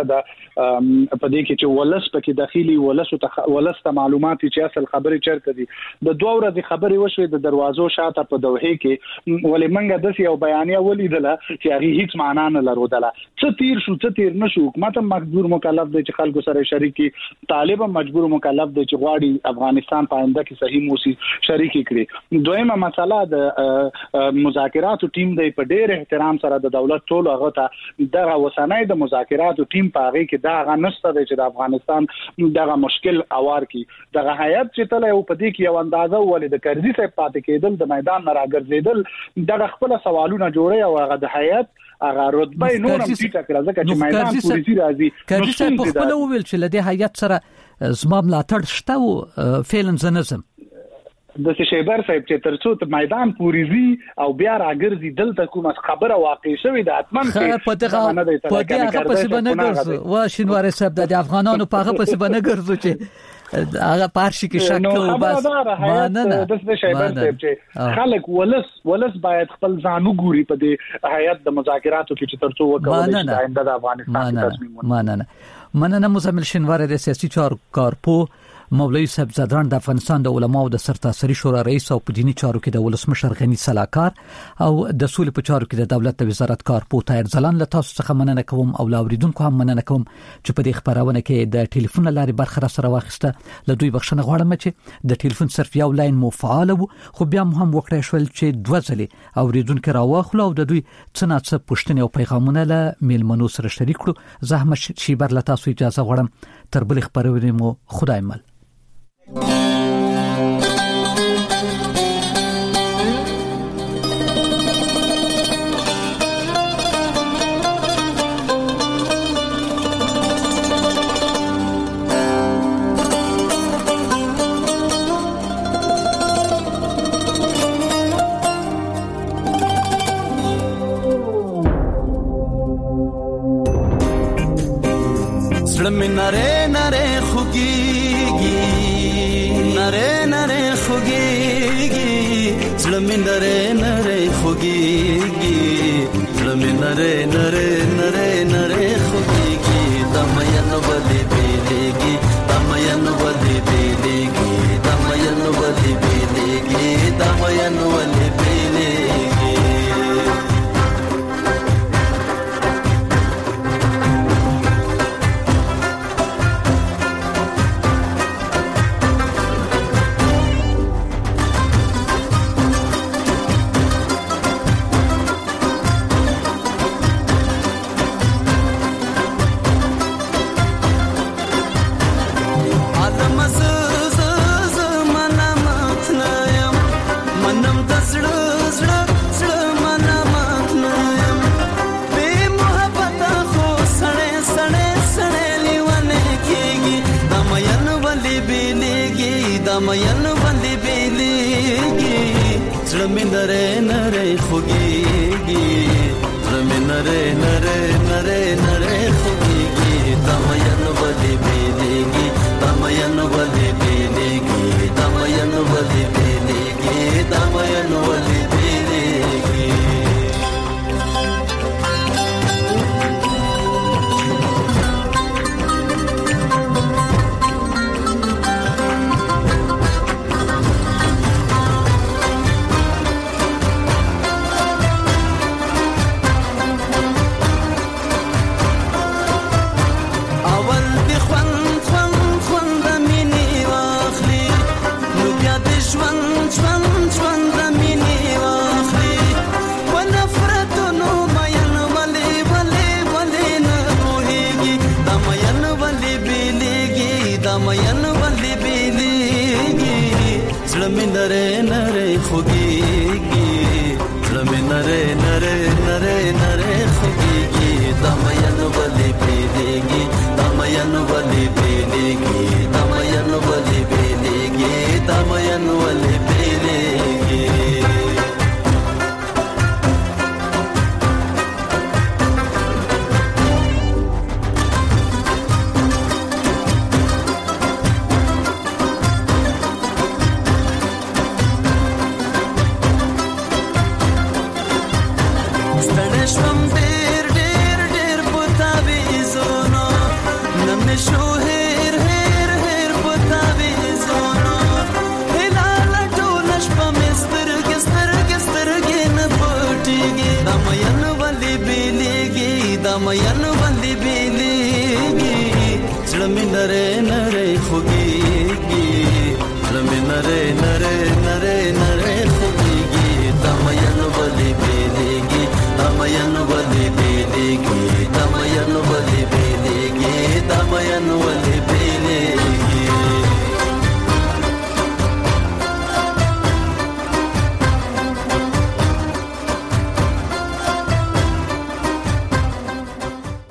په دې کې چې ولس پکې داخلي ولس ته معلومات چې اصل خبرې چرته دي د 2 ورځې خبرې وشوي د دروازو شاته په دوحه کې ولې منګه د یو بیانیه ولیدله چې هغه هیڅ معنا نه لرودله څه تیر شو څه تیر نشو حکومت مجبور مکلف دی چې خلکو سره شریکي طالب مجبور مکلف دی چې غواړي افغانستان په آینده کې صحیح موسی شریکي کړي دویمه مسله د مذاکراتو ټیم دی په ډېر احترام سره د دولت ټول هغه ته دغه وسنۍ د مذاکراتو ټیم په هغه کې دا غنسته دی چې د افغانستان دغه مشکل اوار کی دغه حیات چې تل یو پدې کې یو اندازه ولې د کرزي صاحب پاتې کېدل د میدان نه راګرځیدل دغه خپل سوالونه جوړي او هغه د حیات هغه رتبه نورم ټیټه کړه ځکه چې میدان پولیسي راځي کرزي صاحب په خپل ویل چې لدی حیات سره زما ملاتړ شته او فعلا زنزم د شیبر صاحب چې ترڅو ته میدان پوریزي او بیا راګرځي دلته کومه خبره واقع شوې د اتمن کې په دغه پسې بنګرځو وا شینوار صاحب د افغانانو په هغه پسې بنګرځو چې هغه پارشي کې شک کوو بس نه د شیبر صاحب چې خلک ولس باید خپل ځانو ګوري په دې حیات د مذاکراتو کې چې ترڅو وکولای شي آینده د افغانستان تصمیم مننه مزمل شینوار د سیاسي کارپو مولوی صاحب زادران د افغانستان د علماو د سرتاسري شورا رئیس او په دینی چارو کې د ولسمشر غنی صلاحکار او د سولې په چارو کې د دولت د وزارت کارپو طاهر ځلان له تاسو څخه مننه کوم او لاوریدونکو هم مننه کوم چې په دې خبرونه کې د ټلیفون لارې برخه را سره واخیسته له دوی بخښنه غواړم چې د ټلیفون صرف یو لاین مو فعال وو خو بیا هم وکړای شول چې 2 ځلې اوریدونکو راوخلو او د دوی څه پوښتنه او پیغامونه له میلمنو سره شریک کړو زحمت شیبر له تاسو اجازه غواړم تر بل خبرونه مو خدای مل نره نره خوگیگی نره نره خوگیگی زلمی نره نره خوگیگی زلمی نره نره نره نره خوگیگی دمین ولی بیلیگی دمین ولی بیلیگی دمین ولی بیلیگی دمین ولی بیلیگی دمین ولی بیلیگی زلمی نره نره خوگیگی زلمی نره نره نره نره خوگیگی دمین ولی بیلیگی دمین ولی بیلیگی دمین ولی بیلیگی دمین ولی بیلیگی دمین باندې بیلیږي زړه مې نری نری خوږیږي زړه مې نری نری نری نری خوږیږي دمین باندې بیلیږي دمین باندې بیلیږي